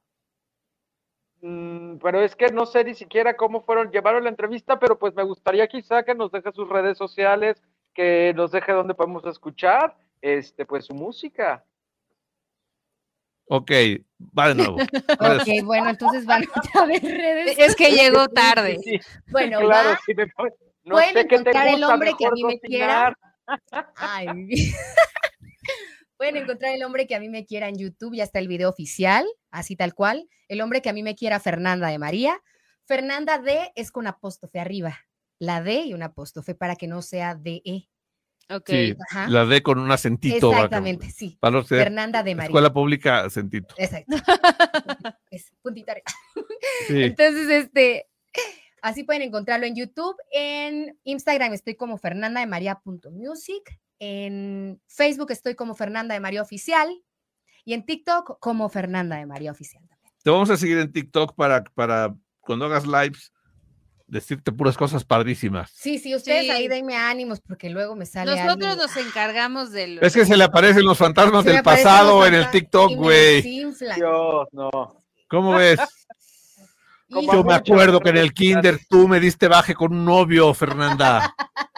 Mm, pero es que no sé ni siquiera cómo fueron, llevaron la entrevista, pero pues me gustaría quizá que nos deje sus redes sociales, que nos deje donde podemos escuchar, este, pues su música. Ok, va de nuevo. Ok, bueno, entonces van otra vez redes. Es que llegó tarde. Sí, sí, Bueno, claro, va. sí me puede- no Pueden sé qué te encontrar el gusta, hombre que a mejor mí me quiera. cocinar. Ay. Pueden encontrar el hombre que a mí me quiera en YouTube, ya está el video oficial, así tal cual. El hombre que a mí me quiera, Fernanda de María. Fernanda D es con apóstrofe arriba, la D y un apóstrofe para que no sea D E. Ok. Sí, Ajá. la D con un acentito. Exactamente, sí. Para no ser Fernanda de María. escuela pública, acentito. Exacto. Es puntita. Sí. Entonces, este, así pueden encontrarlo en YouTube. En Instagram estoy como fernanda de maría punto music. En Facebook estoy como Fernanda de María Oficial. Y en TikTok como Fernanda de María Oficial también. Te vamos a seguir en TikTok para, para cuando hagas lives decirte puras cosas padrísimas. Sí, sí, ustedes Sí. ahí denme ánimos porque luego me sale Nosotros alguien. nos encargamos de los... Es que se le aparecen los fantasmas Se me del aparecen pasado los en el fantasmas TikTok, y me güey. desinflan. Dios, no. ¿Cómo ves? Como Yo me muchas acuerdo que en el redes kinder sociales. tú me diste baje con un novio, Fernanda.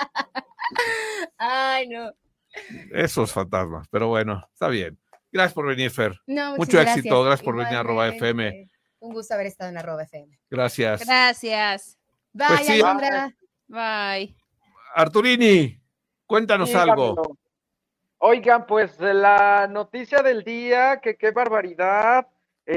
Ay, no. Esos fantasmas, pero bueno, está bien. Gracias por venir, Fer. No, muchas Mucho gracias. éxito, gracias por venir a arroba F M. Igualmente. Un gusto haber estado en arroba F M. Gracias. Gracias. Bye, Pues sí. Alondra. Bye. Arturini, cuéntanos Dígamelo. algo. Oigan, pues la noticia del día, que qué barbaridad,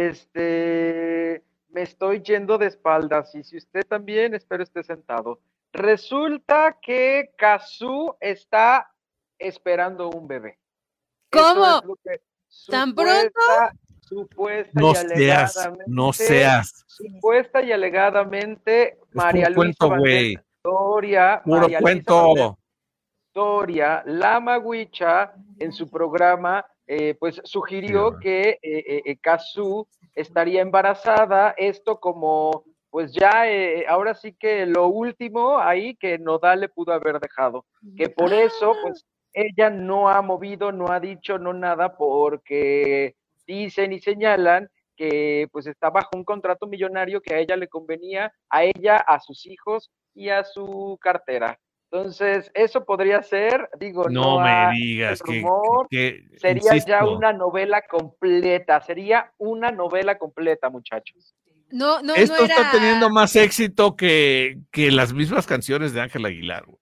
este, me estoy yendo de espaldas y si usted también, espero esté sentado. Resulta que Cazzu está esperando un bebé. ¿Cómo? Eso es lo que ¿Tan supuesta- Supuesta No y seas, alegadamente. no seas. Supuesta y alegadamente, María puro Luisa cuento, güey. Valdés Doria, Puro María Luisa Valdés cuento. Doria, la Maguicha, en su programa, eh, pues sugirió Sí. que eh, eh, eh, Cazzu estaría embarazada, esto como, pues ya, eh, ahora sí que lo último ahí que Nodal le pudo haber dejado, que por eso, pues, ella no ha movido, no ha dicho, no nada, porque dicen y señalan que pues está bajo un contrato millonario que a ella le convenía, a ella, a sus hijos y a su cartera. Entonces, eso podría ser, digo, No no, me ha- digas el que, rumor que- que- sería insisto, ya una novela completa, sería una novela completa, muchachos. No, no, esto no era... está teniendo más éxito que, que las mismas canciones de Ángel Aguilar. güey.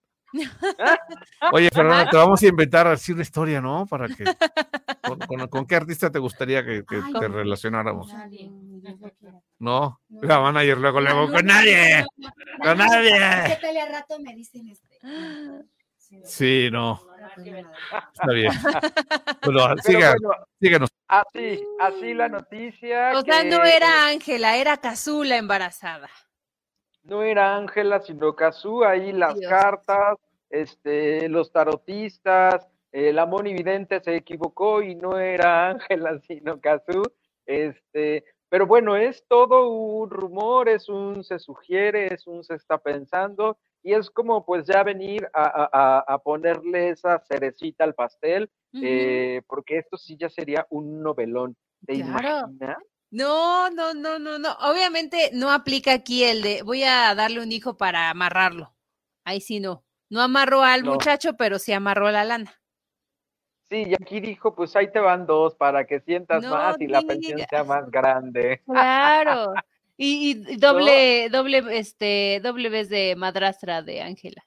Oye, Fernanda, te vamos a inventar así una historia, ¿no? Para que con, con- ¿con qué artista te gustaría que, que Ay, te no. relacionáramos? Nadie, ni Dios lo quiera. No, No. la manager luego, luego, No, con no, nadie, no, no, no, con no, no. ¿Qué nadie. tal y al rato me dicen este? Sí, Sí, no, pues nada. está bien. Bueno, Pero siga, bueno, síguenos. así, así la noticia. O sea, que, no era Ángela, era Cazzu la embarazada. No era Ángela, sino Cazzu, ahí las Dios. cartas, este, los tarotistas, eh, la monividente se equivocó y no era Ángela, sino Cazzu, este, pero bueno, es todo un rumor, es un se sugiere, es un se está pensando, y es como pues ya venir a, a- a- a ponerle esa cerecita al pastel, Ujú. eh, porque esto sí ya sería un novelón, ¿te Claro. imaginas? No, no, no, no, no. Obviamente no aplica aquí el de voy a darle un hijo para amarrarlo. Ahí sí no. No amarró al No. muchacho, pero sí amarró la lana. Sí, y aquí dijo, pues ahí te van dos para que sientas No más y la pensión digas. sea más grande. Claro. Y, y doble, doble, este, doble vez de madrastra de Ángela.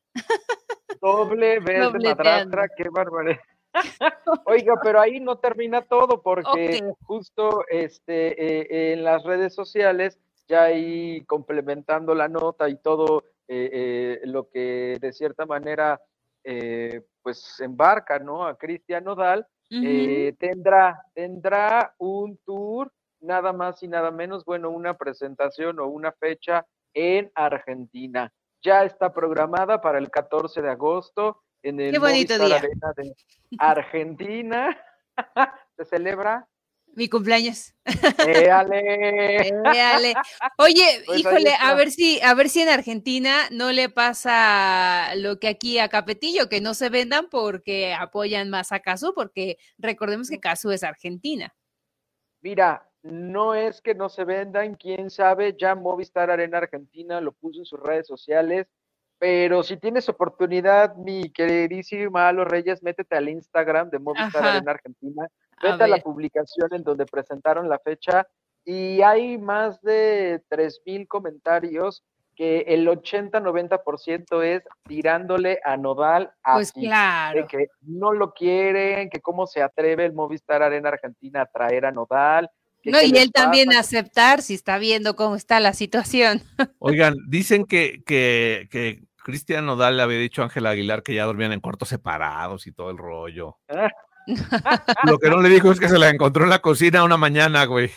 Doble vez de Dobleteando. madrastra, qué barbaridad. Oiga, pero ahí no termina todo, porque Ok. justo este, eh, en las redes sociales, ya ahí complementando la nota y todo eh, eh, lo que de cierta manera eh, pues embarca, ¿no? A Cristian Nodal, Ujú. eh, tendrá, tendrá un tour, nada más y nada menos, bueno, una presentación o una fecha en Argentina. Ya está programada para el catorce de agosto en el Qué bonito Movistar día. Arena de Argentina. Se celebra Mi cumpleaños. ¡Éale! Éale. Oye, Pues ahí híjole, está. a ver si, a ver si en Argentina no le pasa lo que aquí a Capetillo, que no se vendan porque apoyan más a Cazzu, porque recordemos que Cazzu es Argentina. Mira, no es que no se vendan, quién sabe, ya Movistar Arena Argentina lo puso en sus redes sociales, pero si tienes oportunidad, mi queridísima Alo Reyes, métete al Instagram de Movistar Ajá. Arena Argentina, A vete a la ver. publicación en donde presentaron la fecha y hay más de tres mil comentarios que el ochenta noventa por ciento es tirándole a Nodal Pues así, de claro. que no lo quieren, que cómo se atreve el Movistar Arena Argentina a traer a Nodal, que No, qué y les él también pasa. aceptar si está viendo cómo está la situación. Oigan, dicen que, que, que Cristian Nodal le había dicho a Ángela Aguilar que ya dormían en cuartos separados y todo el rollo. Lo que no le dijo es que se la encontró en la cocina una mañana, güey.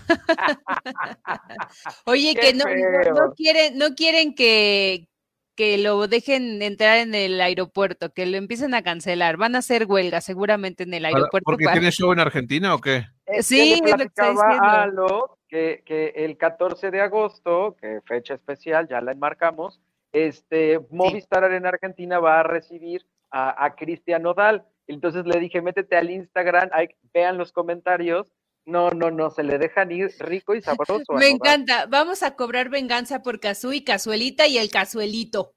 Oye, Qué que no, no, feo. no quieren, no quieren que, que lo dejen entrar en el aeropuerto, que lo empiecen a cancelar. Van a hacer huelga seguramente en el Para- aeropuerto. ¿Porque para- tiene show en Argentina o qué? Es Sí, que le es lo que está platicaba diciendo. a Alo que, que el catorce de agosto, que fecha especial, ya la enmarcamos, este, Movistar Arena Argentina va a recibir a, a Cristian Nodal. Entonces le dije, métete al Instagram, ahí, vean los comentarios. No, no, no, se le dejan ir rico y sabroso a Me Nodal. encanta. Vamos a cobrar venganza por Cazzu y Cazuelita y el Cazuelito.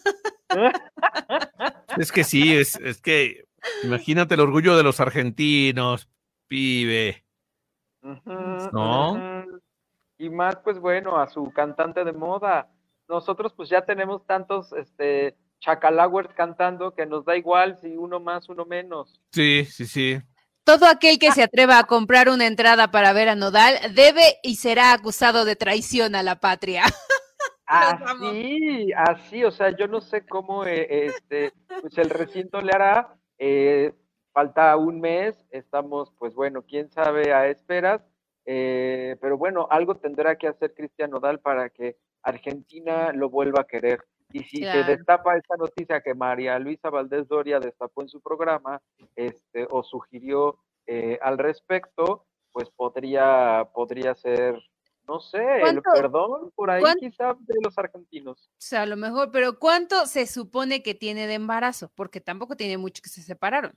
Es que sí, es, es que imagínate el orgullo de los argentinos, pibe. Ujú, ¿No? ujú. Y más, pues bueno, a su cantante de moda. Nosotros pues ya tenemos tantos este, chacalowers cantando que nos da igual si uno más, uno menos. Sí, sí, sí. Todo aquel que se atreva a comprar una entrada para ver a Nodal debe y será acusado de traición a la patria. Así, así, o sea, yo no sé cómo eh, este, pues el recinto le hará. Eh, falta un mes, estamos, pues bueno, quién sabe a esperas, eh, pero bueno, algo tendrá que hacer Cristian Nodal para que Argentina lo vuelva a querer. Y si Claro. se destapa esta noticia que María Luisa Valdés Doria destapó en su programa, este, o sugirió eh, al respecto, pues podría, podría ser, no sé, el ¿Cuánto- perdón por ahí cuán- quizá de los argentinos. O sea, a lo mejor, pero ¿cuánto se supone que tiene de embarazo? Porque tampoco tiene mucho que se separaron.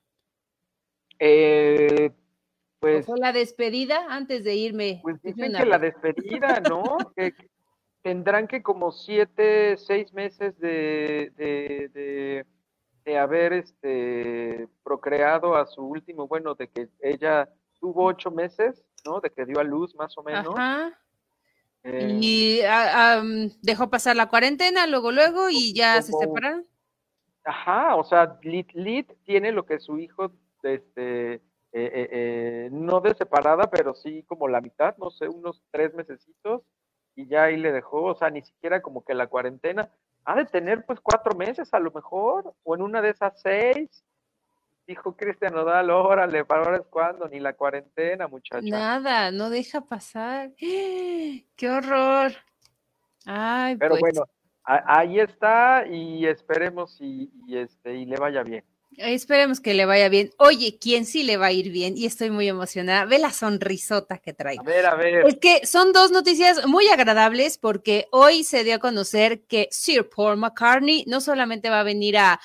Eh, ¿O pues, fue la despedida antes de irme? pues Dime dicen una que la vez. despedida, ¿no? que que tendrán que como siete, seis meses de, de, de, de haber este procreado a su último, bueno, de que ella tuvo ocho meses, ¿no? De que dio a luz más o menos. Ajá. Eh, Y ah, um, dejó pasar la cuarentena, luego, luego, y ya se como- separaron. Ajá, o sea, Lit Lit tiene lo que su hijo, este, eh, eh, eh, no de separada, pero sí como la mitad, no sé, unos tres mesecitos, y ya ahí le dejó, o sea, ni siquiera como que la cuarentena, ha de tener pues cuatro meses a lo mejor, o en una de esas seis, dijo Cristian Nodal, órale, para ahora es cuando, ni la cuarentena, muchacha. Nada, no deja pasar. ¡Qué horror! Ay, Pero pues. bueno, a- ahí está, y esperemos y, y este, y le vaya bien. Esperemos que le vaya bien. Oye, ¿quién sí le va a ir bien? Y estoy muy emocionada. Ve la sonrisota que traigo. A ver, a ver. Es que son dos noticias muy agradables porque hoy se dio a conocer que Sir Paul McCartney no solamente va a venir a,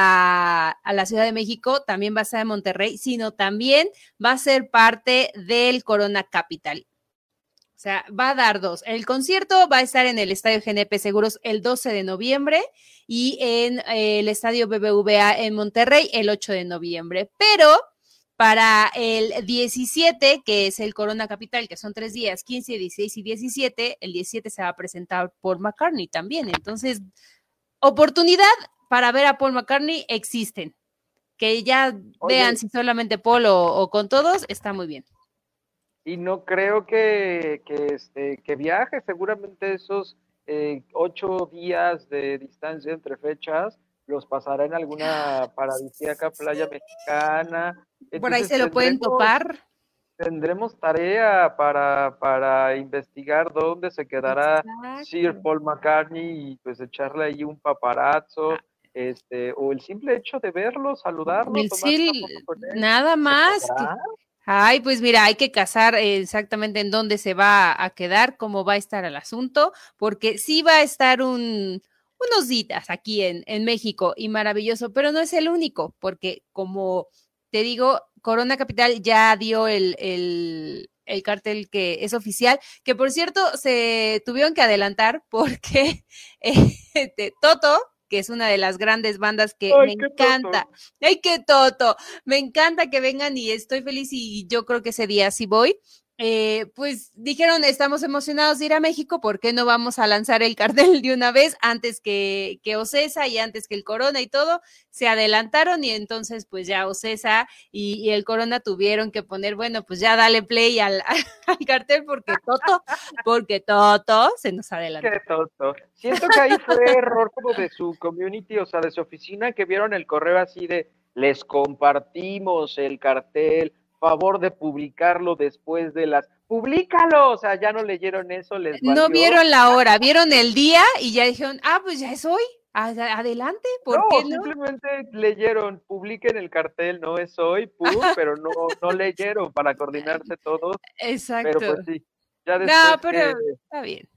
a, a la Ciudad de México, también va a estar en Monterrey, sino también va a ser parte del Corona Capital. O sea, va a dar dos. El concierto va a estar en el Estadio G N P Seguros el doce de noviembre y en eh, el Estadio B B V A en Monterrey el ocho de noviembre. Pero para el diecisiete, que es el Corona Capital, que son tres días, quince, dieciséis y diecisiete, el diecisiete se va a presentar Paul McCartney también. Entonces, oportunidad para ver a Paul McCartney existen. Que ya Oye. vean si solamente Paul o, o con todos, está muy bien. Y no creo que, que, este, que viaje, seguramente esos eh, ocho días de distancia entre fechas los pasará en alguna paradisíaca playa mexicana. Por ahí Entonces, se lo pueden tendremos- topar. Tendremos tarea para, para investigar dónde se quedará Exacto. Sir Paul McCartney y pues echarle ahí un paparazzo, este, o el simple hecho de verlo, saludarlo, El tomar una Sil, foto con él. nada más. ¿Podrá? Ay, pues mira, hay que casar exactamente en dónde se va a quedar, cómo va a estar el asunto, porque sí va a estar un, unos días aquí en, en México y maravilloso, pero no es el único, porque como te digo, Corona Capital ya dio el, el, el cartel que es oficial, que por cierto se tuvieron que adelantar porque eh, Toto, que es una de las grandes bandas que Ay, me encanta. Toto. ¡Ay, qué toto! Me encanta que vengan y estoy feliz y yo creo que ese día sí voy. Eh, pues dijeron, estamos emocionados de ir a México, ¿por qué no vamos a lanzar el cartel de una vez antes que, que Ocesa y antes que el Corona y todo? Se adelantaron y entonces pues ya Ocesa y, y el Corona tuvieron que poner, bueno, pues ya dale play al, al cartel porque Toto, porque Toto se nos adelantó. Qué Toto. Siento que ahí fue error como de su community, o sea, de su oficina, que vieron el correo así de, les compartimos el cartel, favor de publicarlo después de las... ¡Publícalo! O sea, ya no leyeron eso, les valió. No vieron la hora, vieron el día y ya dijeron, ah, pues ya es hoy, adelante, ¿por no, qué no? simplemente leyeron, publiquen el cartel, no es hoy, pum, pero no, no leyeron para coordinarse todos. Exacto. Pero pues sí, ya después No, pero que... está bien.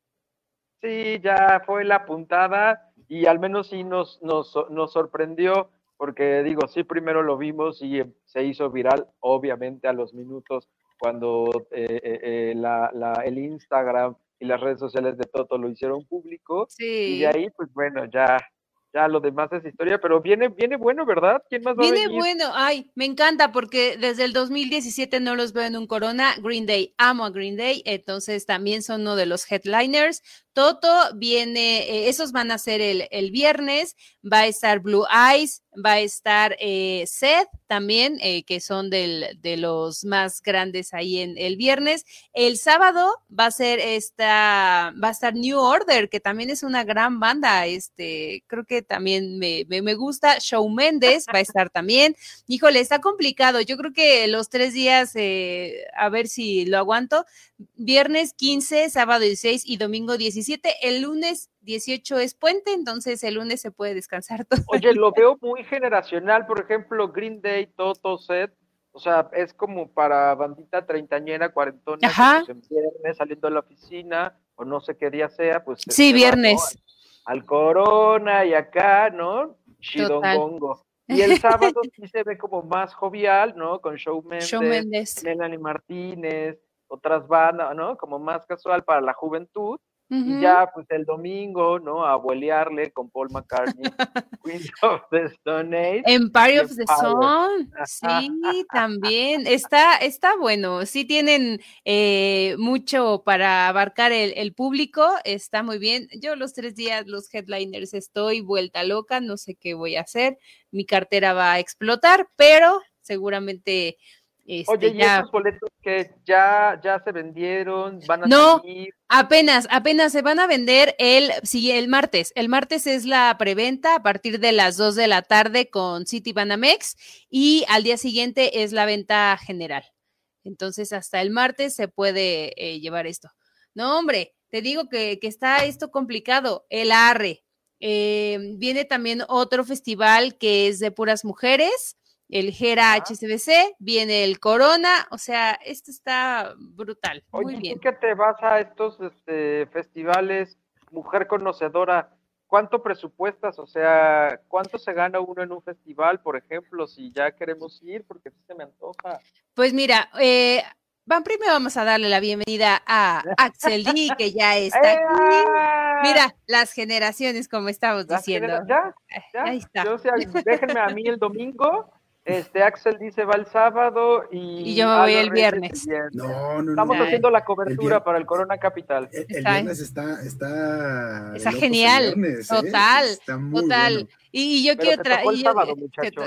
Sí, ya fue la puntada y al menos sí nos, nos, nos sorprendió. Porque digo, sí, primero lo vimos y se hizo viral, obviamente a los minutos, cuando eh, eh, la, la, el Instagram y las redes sociales de Toto lo hicieron público. Sí. Y de ahí, pues bueno, ya, ya lo demás es historia, pero viene, viene bueno, ¿verdad? ¿Quién más va viene a venir? Viene bueno, ay, me encanta porque desde el dos mil diecisiete no los veo en un Corona. Green Day, amo a Green Day, entonces también son uno de los headliners. Toto viene, eh, esos van a ser el, el viernes, va a estar Blue Eyes, va a estar eh, Seth también, eh, que son del, de los más grandes ahí en el viernes. El sábado va a ser esta, va a estar New Order, que también es una gran banda, este, creo que también me, me, me gusta. Shawn Mendes va a estar también. Híjole, está complicado, yo creo que los tres días, eh, a ver si lo aguanto. Viernes quince, sábado dieciséis y domingo diecisiete. El lunes dieciocho es puente, entonces el lunes se puede descansar todo. Oye, lo veo muy generacional, por ejemplo, Green Day, Toto, Seth, o sea, es como para bandita treintañera, cuarentona, Ajá. Que, pues, en viernes saliendo de la oficina, o no sé qué día sea, pues sí, viernes. Va, ¿no? Al Corona y acá, ¿no? Chidongongo. Y el sábado sí se ve como más jovial, ¿no? Con Shawn Mendes, Shawn Mendes. Melanie Martínez, otras bandas, ¿no? Como más casual para la juventud. Uh-huh. Y ya, pues el domingo, ¿no? A abuelearle con Paul McCartney, Queen of the Stone Age. Empire of the Sun, sí, también. Está, está bueno. Sí tienen eh, mucho para abarcar el, el público. Está muy bien. Yo los tres días, los headliners, estoy vuelta loca. No sé qué voy a hacer. Mi cartera va a explotar, pero seguramente... Este, Oye, ¿y ya... esos boletos que ya, ya se vendieron? ¿Van a no, salir? apenas, apenas se van a vender el, sí, el martes. El martes es la preventa a partir de las dos de la tarde con City Banamex y al día siguiente es la venta general. Entonces, hasta el martes se puede eh, llevar esto. No, hombre, te digo que, que está esto complicado. El Arre. Eh, viene también otro festival que es de puras mujeres. El Gera H C B C, viene el Corona, o sea, esto está brutal, muy Oye, bien. ¿tú que te vas a estos este, festivales, mujer conocedora, cuánto presupuestas? O sea, ¿cuánto se gana uno en un festival, por ejemplo, si ya queremos ir? Porque sí se me antoja. Pues mira, eh, van, primero vamos a darle la bienvenida a Axel D, que ya está aquí. Mira, las generaciones, como estamos las diciendo. Ya, ya. Ahí está. Yo, o sea, déjenme a mí el domingo. Este Axel dice va el sábado y, y yo me voy el viernes. el viernes. No, no, Estamos no. haciendo la cobertura el para el Corona Capital. El, el viernes está está, está genial, viernes, total, ¿eh? Está muy total. Bueno. Y, y yo Pero quiero traer. el sábado, muchacho.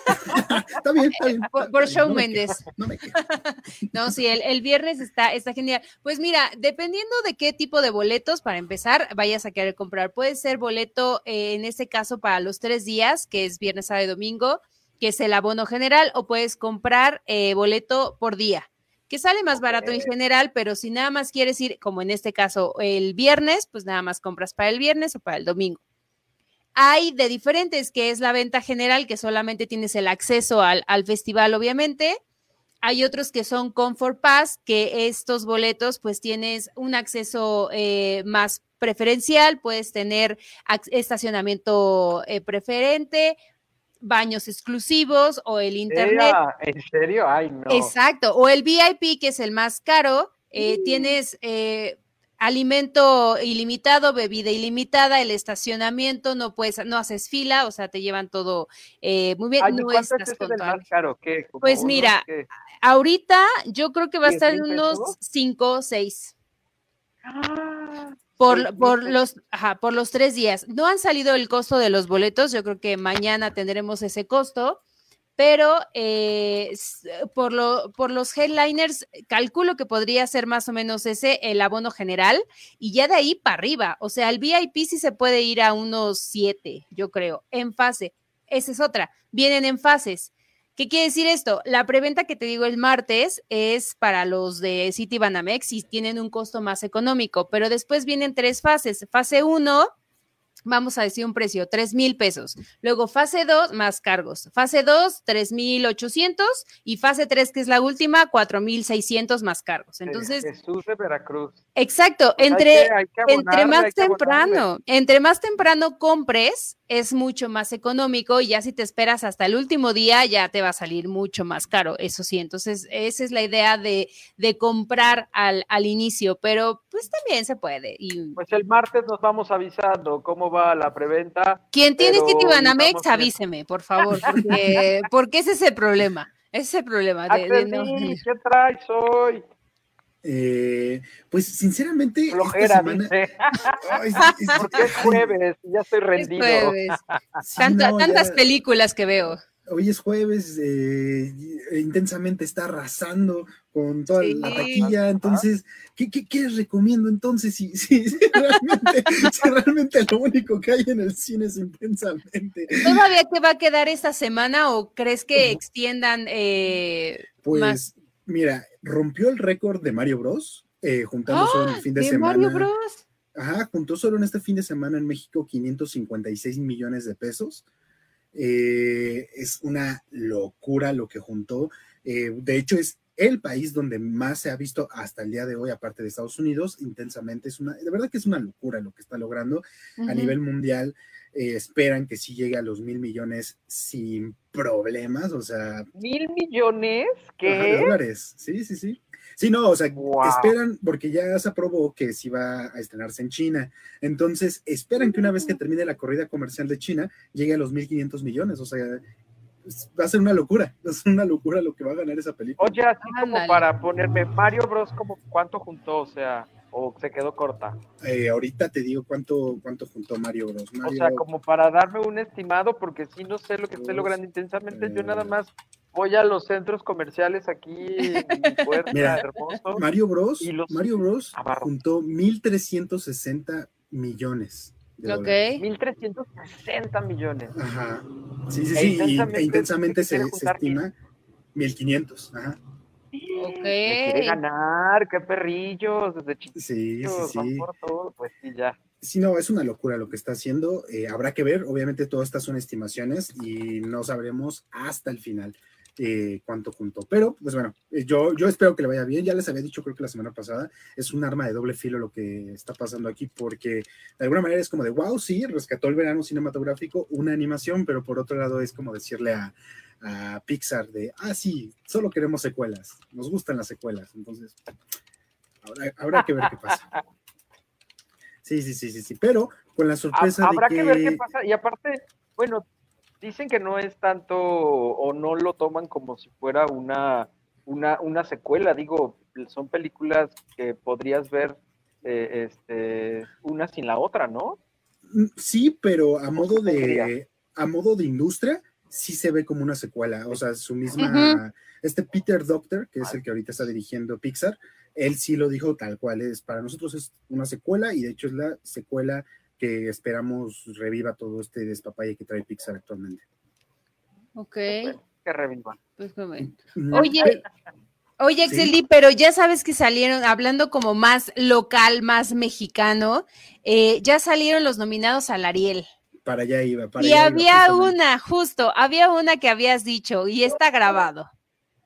Está bien, está bien. Por, por Shawn no Mendes. No, me no, sí, el, el viernes está, está genial. Pues mira, dependiendo de qué tipo de boletos, para empezar, vayas a querer comprar. Puede ser boleto, eh, en este caso, para los tres días, que es viernes, sábado y domingo, que es el abono general, o puedes comprar eh, boleto por día, que sale más okay. barato en general, pero si nada más quieres ir, como en este caso, el viernes, pues nada más compras para el viernes o para el domingo. Hay de diferentes, que es la venta general, que solamente tienes el acceso al, al festival, obviamente. Hay otros que son Comfort Pass, que estos boletos pues tienes un acceso eh, más preferencial, puedes tener estacionamiento eh, preferente, baños exclusivos o el internet. ¿En serio? Ay, no. Exacto, o el V I P, que es el más caro, eh, mm. tienes eh, alimento ilimitado, bebida ilimitada, el estacionamiento, no puedes, no haces fila, o sea, te llevan todo eh, muy bien. Ay, no ¿cuánto estás es ese del más caro? ¿Qué? Pues mira, ¿qué? Ahorita yo creo que va a estar en unos cinco o seis. Ah, por, por, los, ajá, por los tres días. No han salido el costo de los boletos, yo creo que mañana tendremos ese costo, pero eh, por, lo, por los headliners calculo que podría ser más o menos ese el abono general y ya de ahí para arriba. O sea, el V I P sí se puede ir a unos siete, yo creo, en fase. Esa es otra, vienen en fases. ¿Qué quiere decir esto? La preventa que te digo el martes es para los de Citibanamex y tienen un costo más económico, pero después vienen tres fases. Fase uno, vamos a decir un precio, tres mil pesos. Luego fase dos, más cargos. Fase dos, tres mil ochocientos y fase tres, que es la última, cuatro mil seiscientos más cargos. Entonces, Jesús de Veracruz. Exacto, pues entre, hay que, hay que abonarle, entre más hay que temprano, abonarle. entre más temprano compres, es mucho más económico y ya si te esperas hasta el último día, ya te va a salir mucho más caro, eso sí. Entonces, esa es la idea de, de comprar al, al inicio, pero pues también se puede. Y pues el martes nos vamos avisando cómo va la preventa. Quien tiene pero Citibanamex, digamos, avíseme, por favor, porque, porque ese es el problema, ese es el problema. De, de no... ¿Qué traes hoy? Eh, pues sinceramente, flojera, esta semana... dice. Ay, es, porque es jueves, ya estoy rendido. Es jueves. Sí, Tanta, no, tantas ya... películas que veo. Hoy es jueves, eh, intensamente está arrasando con toda sí. la taquilla, entonces, ¿qué, qué, qué recomiendo entonces? Si, si, si, realmente, si realmente lo único que hay en el cine es Intensamente. ¿Todavía te va a quedar esta semana o crees que extiendan eh, pues, más? Mira, rompió el récord de Mario Bros, eh, juntando ¡Oh, solo en el fin de, de semana. Mario Bros? Ajá, juntó solo en este fin de semana en México quinientos cincuenta y seis millones de pesos. Eh, es una locura lo que juntó. Eh, de hecho, es el país donde más se ha visto hasta el día de hoy, aparte de Estados Unidos. Intensamente es una, de verdad que es una locura lo que está logrando. Uh-huh. A nivel mundial. Eh, esperan que sí llegue a los mil millones sin problemas, o sea. ¿Mil millones? ¿Qué? Ajá, de dólares, sí, sí, sí. Sí, no, o sea, wow. esperan, porque ya se aprobó que sí va a estrenarse en China, entonces esperan que una vez que termine la corrida comercial de China, llegue a los mil quinientos millones, o sea, va a ser una locura, va a ser una locura lo que va a ganar esa película. Oye, así ah, como vale. Para ponerme, Mario Bros, como ¿cuánto juntó? O sea, o se quedó corta. Eh, ahorita te digo cuánto, cuánto juntó Mario Bros. Mario... O sea, como para darme un estimado, porque sí no sé lo que estoy logrando intensamente, eh... yo nada más voy a los centros comerciales aquí en mi puerta, mira, hermoso. Mario Bros, y los... Mario Bros juntó mil trescientos sesenta millones. De ok. mil trescientos sesenta millones. Ajá. Sí, sí, sí. E intensamente, y, e intensamente se, se estima mil quinientos. Ajá. Ok. Me quiere ganar, qué perrillos, desde chiquitos. Sí, sí, sí. Por todo, pues sí, ya. Sí, no, es una locura lo que está haciendo. Eh, habrá que ver, obviamente todas estas son estimaciones y no sabremos hasta el final. Eh, cuánto juntó, pero pues bueno, eh, yo, yo espero que le vaya bien. Ya les había dicho, creo que la semana pasada, es un arma de doble filo lo que está pasando aquí, porque de alguna manera es como de wow, sí, rescató el verano cinematográfico, una animación, pero por otro lado es como decirle a, a Pixar de, ah sí, solo queremos secuelas, nos gustan las secuelas, entonces habrá, habrá que ver qué pasa. Sí, sí, sí, sí, sí, pero con la sorpresa habrá de que... que ver qué pasa, y aparte, bueno, dicen que no es tanto, o no lo toman como si fuera una, una, una secuela, digo, son películas que podrías ver eh, este, una sin la otra, ¿no? Sí, pero a modo de, a modo de industria, sí se ve como una secuela, o sea, su misma, uh-huh. este Peter Docter, que es el que ahorita está dirigiendo Pixar, él sí lo dijo tal cual, es para nosotros es una secuela, y de hecho es la secuela que esperamos reviva todo este despapalle que trae Pixar actualmente. Ok. Que reviva. Pues momento. Oye, oye, Axeldi, sí. Pero ya sabes que salieron, hablando como más local, más mexicano, eh, ya salieron los nominados al Ariel. Para allá iba. Para y allá había iba, una, justo, había una que habías dicho, y está grabado.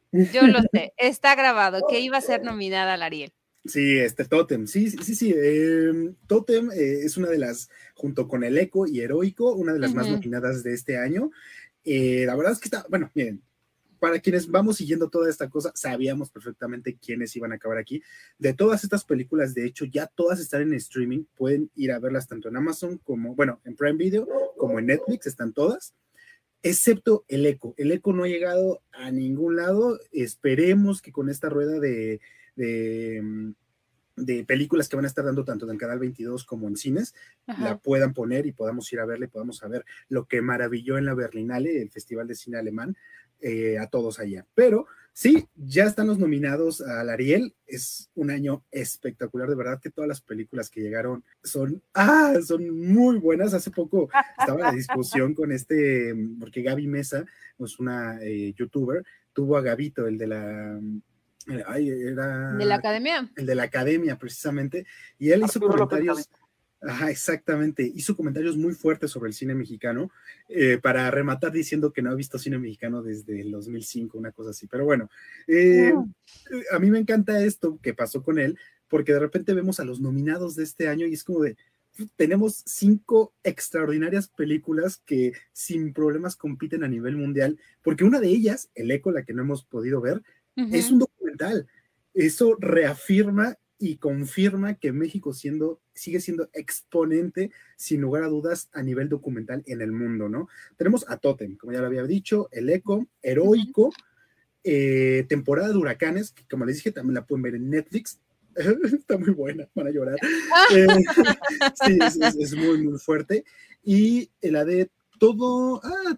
Yo lo sé, está grabado, que iba a ser nominada al Ariel. Sí, este Totem, sí, sí, sí, eh, Totem eh, es una de las, junto con El Eco y Heroico, una de las uh-huh. más nominadas de este año. Eh, la verdad es que está, bueno, miren, para quienes vamos siguiendo toda esta cosa, sabíamos perfectamente quiénes iban a acabar aquí. De todas estas películas, de hecho, ya todas están en streaming, pueden ir a verlas tanto en Amazon como, bueno, en Prime Video, como en Netflix, están todas, excepto El Eco. El Eco no ha llegado a ningún lado, esperemos que con esta rueda de... de de películas que van a estar dando tanto en el canal veintidós como en cines, Ajá. la puedan poner y podamos ir a verla y podamos saber lo que maravilló en la Berlinale, el Festival de Cine Alemán, eh, a todos allá. Pero sí, ya están los nominados al Ariel, es un año espectacular, de verdad que todas las películas que llegaron son, ah, son muy buenas. Hace poco estaba en la discusión con este, porque Gaby Mesa, es una eh, youtuber, tuvo a Gabito, el de la... Ay, era de la academia. El de la academia, precisamente. Y él Arturo hizo comentarios. Ajá, exactamente. Hizo comentarios muy fuertes sobre el cine mexicano, eh, para rematar diciendo que no ha visto cine mexicano desde el dos mil cinco, una cosa así. Pero bueno, eh, oh. a mí me encanta esto que pasó con él, porque de repente vemos a los nominados de este año y es como de. Tenemos cinco extraordinarias películas que sin problemas compiten a nivel mundial, porque una de ellas, El Eco, la que no hemos podido ver, uh-huh. es un documental. Eso reafirma y confirma que México siendo, sigue siendo exponente, sin lugar a dudas, a nivel documental en el mundo, ¿no? Tenemos a Totem, como ya lo había dicho, El Eco, Heroico, uh-huh. eh, Temporada de Huracanes, que como les dije, también la pueden ver en Netflix. Está muy buena, van a llorar. eh, sí, es, es, es muy, muy fuerte. Y la de todo... Ah,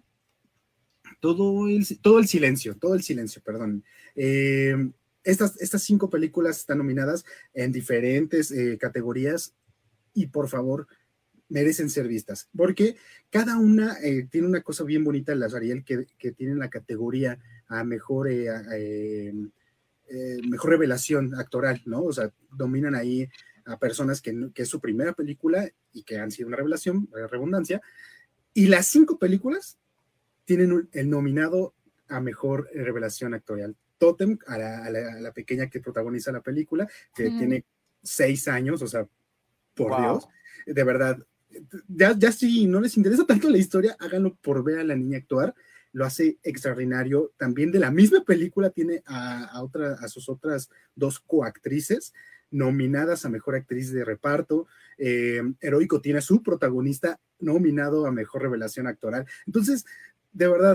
Todo el, todo el silencio, todo el silencio, perdón. Eh, estas, estas cinco películas están nominadas en diferentes eh, categorías y por favor merecen ser vistas, porque cada una eh, tiene una cosa bien bonita, las Ariel, que, que tienen la categoría a mejor, eh, eh, eh, mejor revelación actoral, ¿no? O sea, dominan ahí a personas que, que es su primera película y que han sido una revelación, redundancia, y las cinco películas tienen el nominado a mejor revelación actorial. Totem, a la, a la, a la pequeña que protagoniza la película, que mm. tiene seis años, o sea, por wow. Dios, de verdad, ya, ya si no les interesa tanto la historia, háganlo por ver a la niña actuar, lo hace extraordinario. También de la misma película tiene a, a, otra, a sus otras dos coactrices nominadas a mejor actriz de reparto. eh, Heroico tiene a su protagonista nominado a mejor revelación actoral. Entonces, de verdad,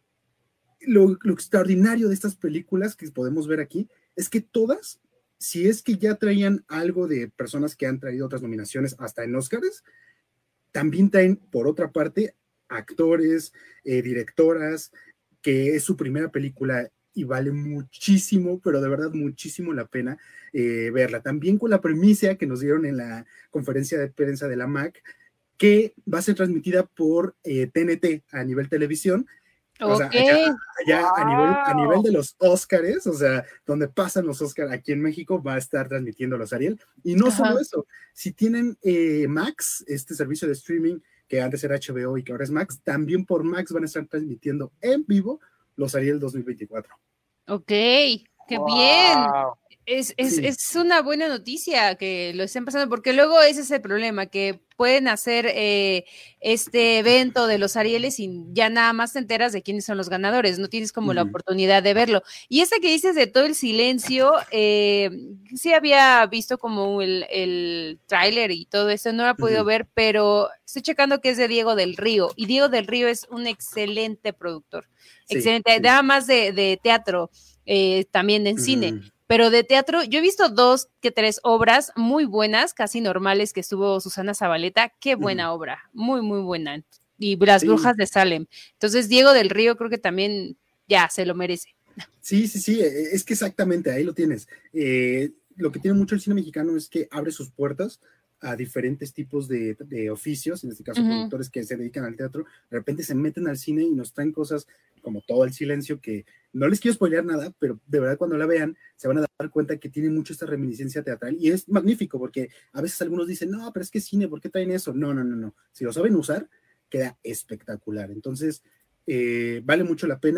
lo, lo extraordinario de estas películas que podemos ver aquí es que todas, si es que ya traían algo de personas que han traído otras nominaciones hasta en Óscares, también traen, por otra parte, actores, eh, directoras, que es su primera película y vale muchísimo, pero de verdad muchísimo la pena eh, verla. También con la premisa que nos dieron en la conferencia de prensa de la M A C, que va a ser transmitida por eh, T N T a nivel televisión, o okay. sea, allá, allá wow. a, nivel, a nivel de los Óscares, o sea, donde pasan los Óscares aquí en México, va a estar transmitiendo los Ariel, y no Ajá. solo eso, si tienen eh, Max, este servicio de streaming que antes era H B O y que ahora es Max, también por Max van a estar transmitiendo en vivo los Ariel dos mil veinticuatro. Ok, qué wow. bien. Es, es, sí. es una buena noticia que lo estén pasando, porque luego ese es el problema, que pueden hacer eh, este evento de los Arieles y ya nada más te enteras de quiénes son los ganadores, no tienes como uh-huh. la oportunidad de verlo. Y esa que dices de todo el silencio, eh, sí había visto como el, el tráiler y todo eso, no lo he podido uh-huh. ver, pero estoy checando que es de Diego del Río, y Diego del Río es un excelente productor, sí, excelente, sí. nada más de, de teatro, eh, también en uh-huh. cine. Pero de teatro, yo he visto dos que tres obras muy buenas, casi normales, que estuvo Susana Zabaleta. Qué buena uh-huh. obra, muy, muy buena. Y Las sí. Brujas de Salem. Entonces, Diego del Río creo que también ya se lo merece. Sí, sí, sí, es que exactamente, ahí lo tienes. Eh, lo que tiene mucho el cine mexicano es que abre sus puertas a diferentes tipos de, de oficios, en este caso uh-huh. productores que se dedican al teatro, de repente se meten al cine y nos traen cosas como Todo el Silencio, que no les quiero spoilear nada, pero de verdad cuando la vean se van a dar cuenta que tiene mucho esta reminiscencia teatral, y es magnífico, porque a veces algunos dicen, no, pero es que es cine, ¿por qué traen eso? No, no, no, no, si lo saben usar, queda espectacular. Entonces, eh, vale mucho la pena.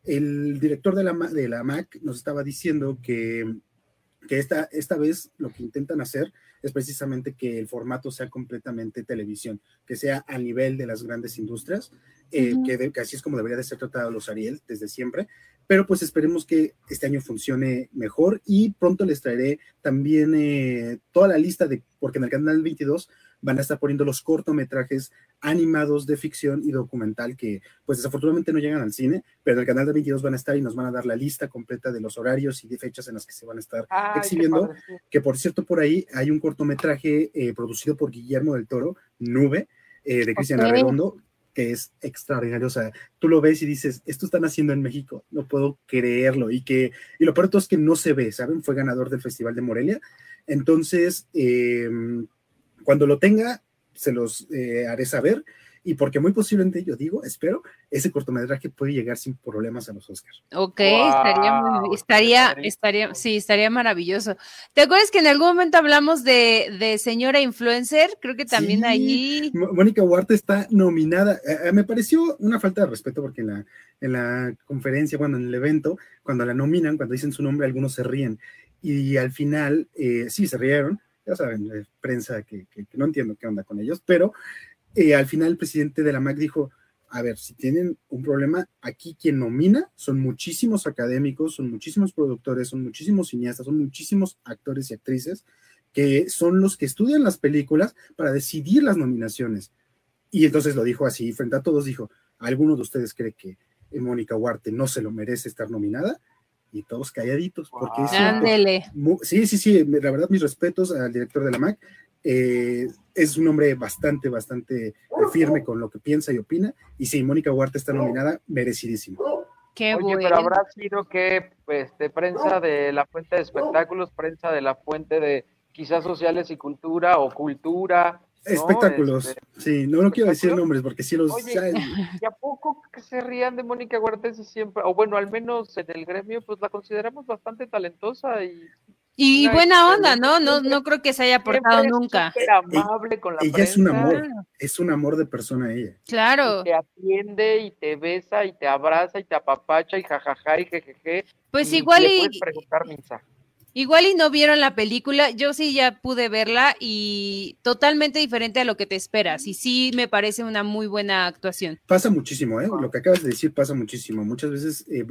el director de la, de la M A C nos estaba diciendo que, que esta, esta vez lo que intentan hacer es precisamente que el formato sea completamente televisión, que sea a nivel de las grandes industrias, eh, uh-huh. que, de, que así es como debería de ser tratado los Ariel desde siempre, pero pues esperemos que este año funcione mejor y pronto les traeré también eh, toda la lista de, porque en el canal veintidós van a estar poniendo los cortometrajes animados de ficción y documental que pues desafortunadamente no llegan al cine, pero en el canal de veintidós van a estar y nos van a dar la lista completa de los horarios y de fechas en las que se van a estar Ay, exhibiendo, que por cierto por ahí hay un cortometraje eh, producido por Guillermo del Toro, Nube, eh, de Cristian okay. Arredondo, que es extraordinario, o sea, tú lo ves y dices, esto están haciendo en México, no puedo creerlo, y que, y lo peor de todo es que no se ve, ¿saben? Fue ganador del Festival de Morelia, entonces, eh, cuando lo tenga, se los eh, haré saber, y porque muy posiblemente, yo digo, espero, ese cortometraje puede llegar sin problemas a los Oscars. Ok, wow, estaría, muy, estaría, estaría, sí, estaría maravilloso. ¿Te acuerdas que en algún momento hablamos de, de señora influencer? Creo que también sí, ahí... Mónica Huarte está nominada. Eh, me pareció una falta de respeto porque en la, en la conferencia, bueno, en el evento, cuando la nominan, cuando dicen su nombre, algunos se ríen, y al final, eh, sí, se rieron, ya saben, la prensa que, que, que no entiendo qué onda con ellos, pero... Eh, al final el presidente de la M A C dijo, a ver, si tienen un problema, aquí quien nomina son muchísimos académicos, son muchísimos productores, son muchísimos cineastas, son muchísimos actores y actrices que son los que estudian las películas para decidir las nominaciones. Y entonces lo dijo así, frente a todos, dijo, ¿alguno de ustedes cree que Mónica Huarte no se lo merece estar nominada? Y todos calladitos, porque es Ándele. Sí, sí, sí, la verdad, mis respetos al director de la M A C. Eh, es un hombre bastante, bastante firme con lo que piensa y opina, y sí, Mónica Huarte está nominada, merecidísimo. Qué Oye, bueno. pero habrá sido que, pues, de prensa de la fuente de espectáculos, prensa de la fuente de quizás sociales y cultura, o cultura, ¿no? Espectáculos, este, sí, no, no quiero decir nombres porque sí los... Oye, ¿y a poco que se rían de Mónica Huarte si siempre, o bueno, al menos en el gremio, pues la consideramos bastante talentosa y... Y buena onda, ¿no? No, no creo que se haya portado nunca. Es amable con la ella prensa. Es un amor, es un amor de persona ella. Claro. Y te atiende y te besa y te abraza y te apapacha y jajaja y jejeje. Pues y igual le y... puedes preguntar, Minsa. Igual y no vieron la película, yo sí ya pude verla y totalmente diferente a lo que te esperas, y sí me parece una muy buena actuación. Pasa muchísimo, ¿eh? Lo que acabas de decir pasa muchísimo. Muchas veces eh,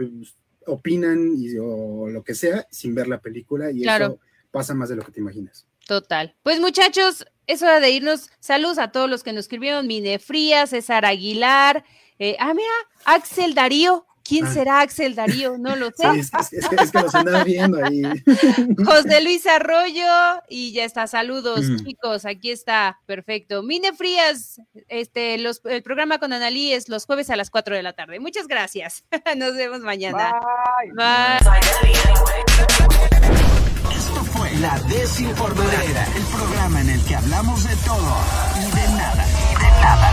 opinan y, o lo que sea sin ver la película y claro. Eso pasa más de lo que te imaginas. Total. Pues muchachos, es hora de irnos. Saludos a todos los que nos escribieron, Mine Frías, César Aguilar, eh, ah mira, Axel Darío. ¿Quién ah. será Axel Darío? No lo sé. Sí, es, es, es, que, es que los andaba viendo ahí. José Luis Arroyo, y ya está, saludos, mm. chicos, aquí está, perfecto. Mine Frías, este, los, el programa con Analí es los jueves a las cuatro de la tarde. Muchas gracias. Nos vemos mañana. Bye. Bye. Esto fue La Desinformadera, el programa en el que hablamos de todo y de nada. Y de nada.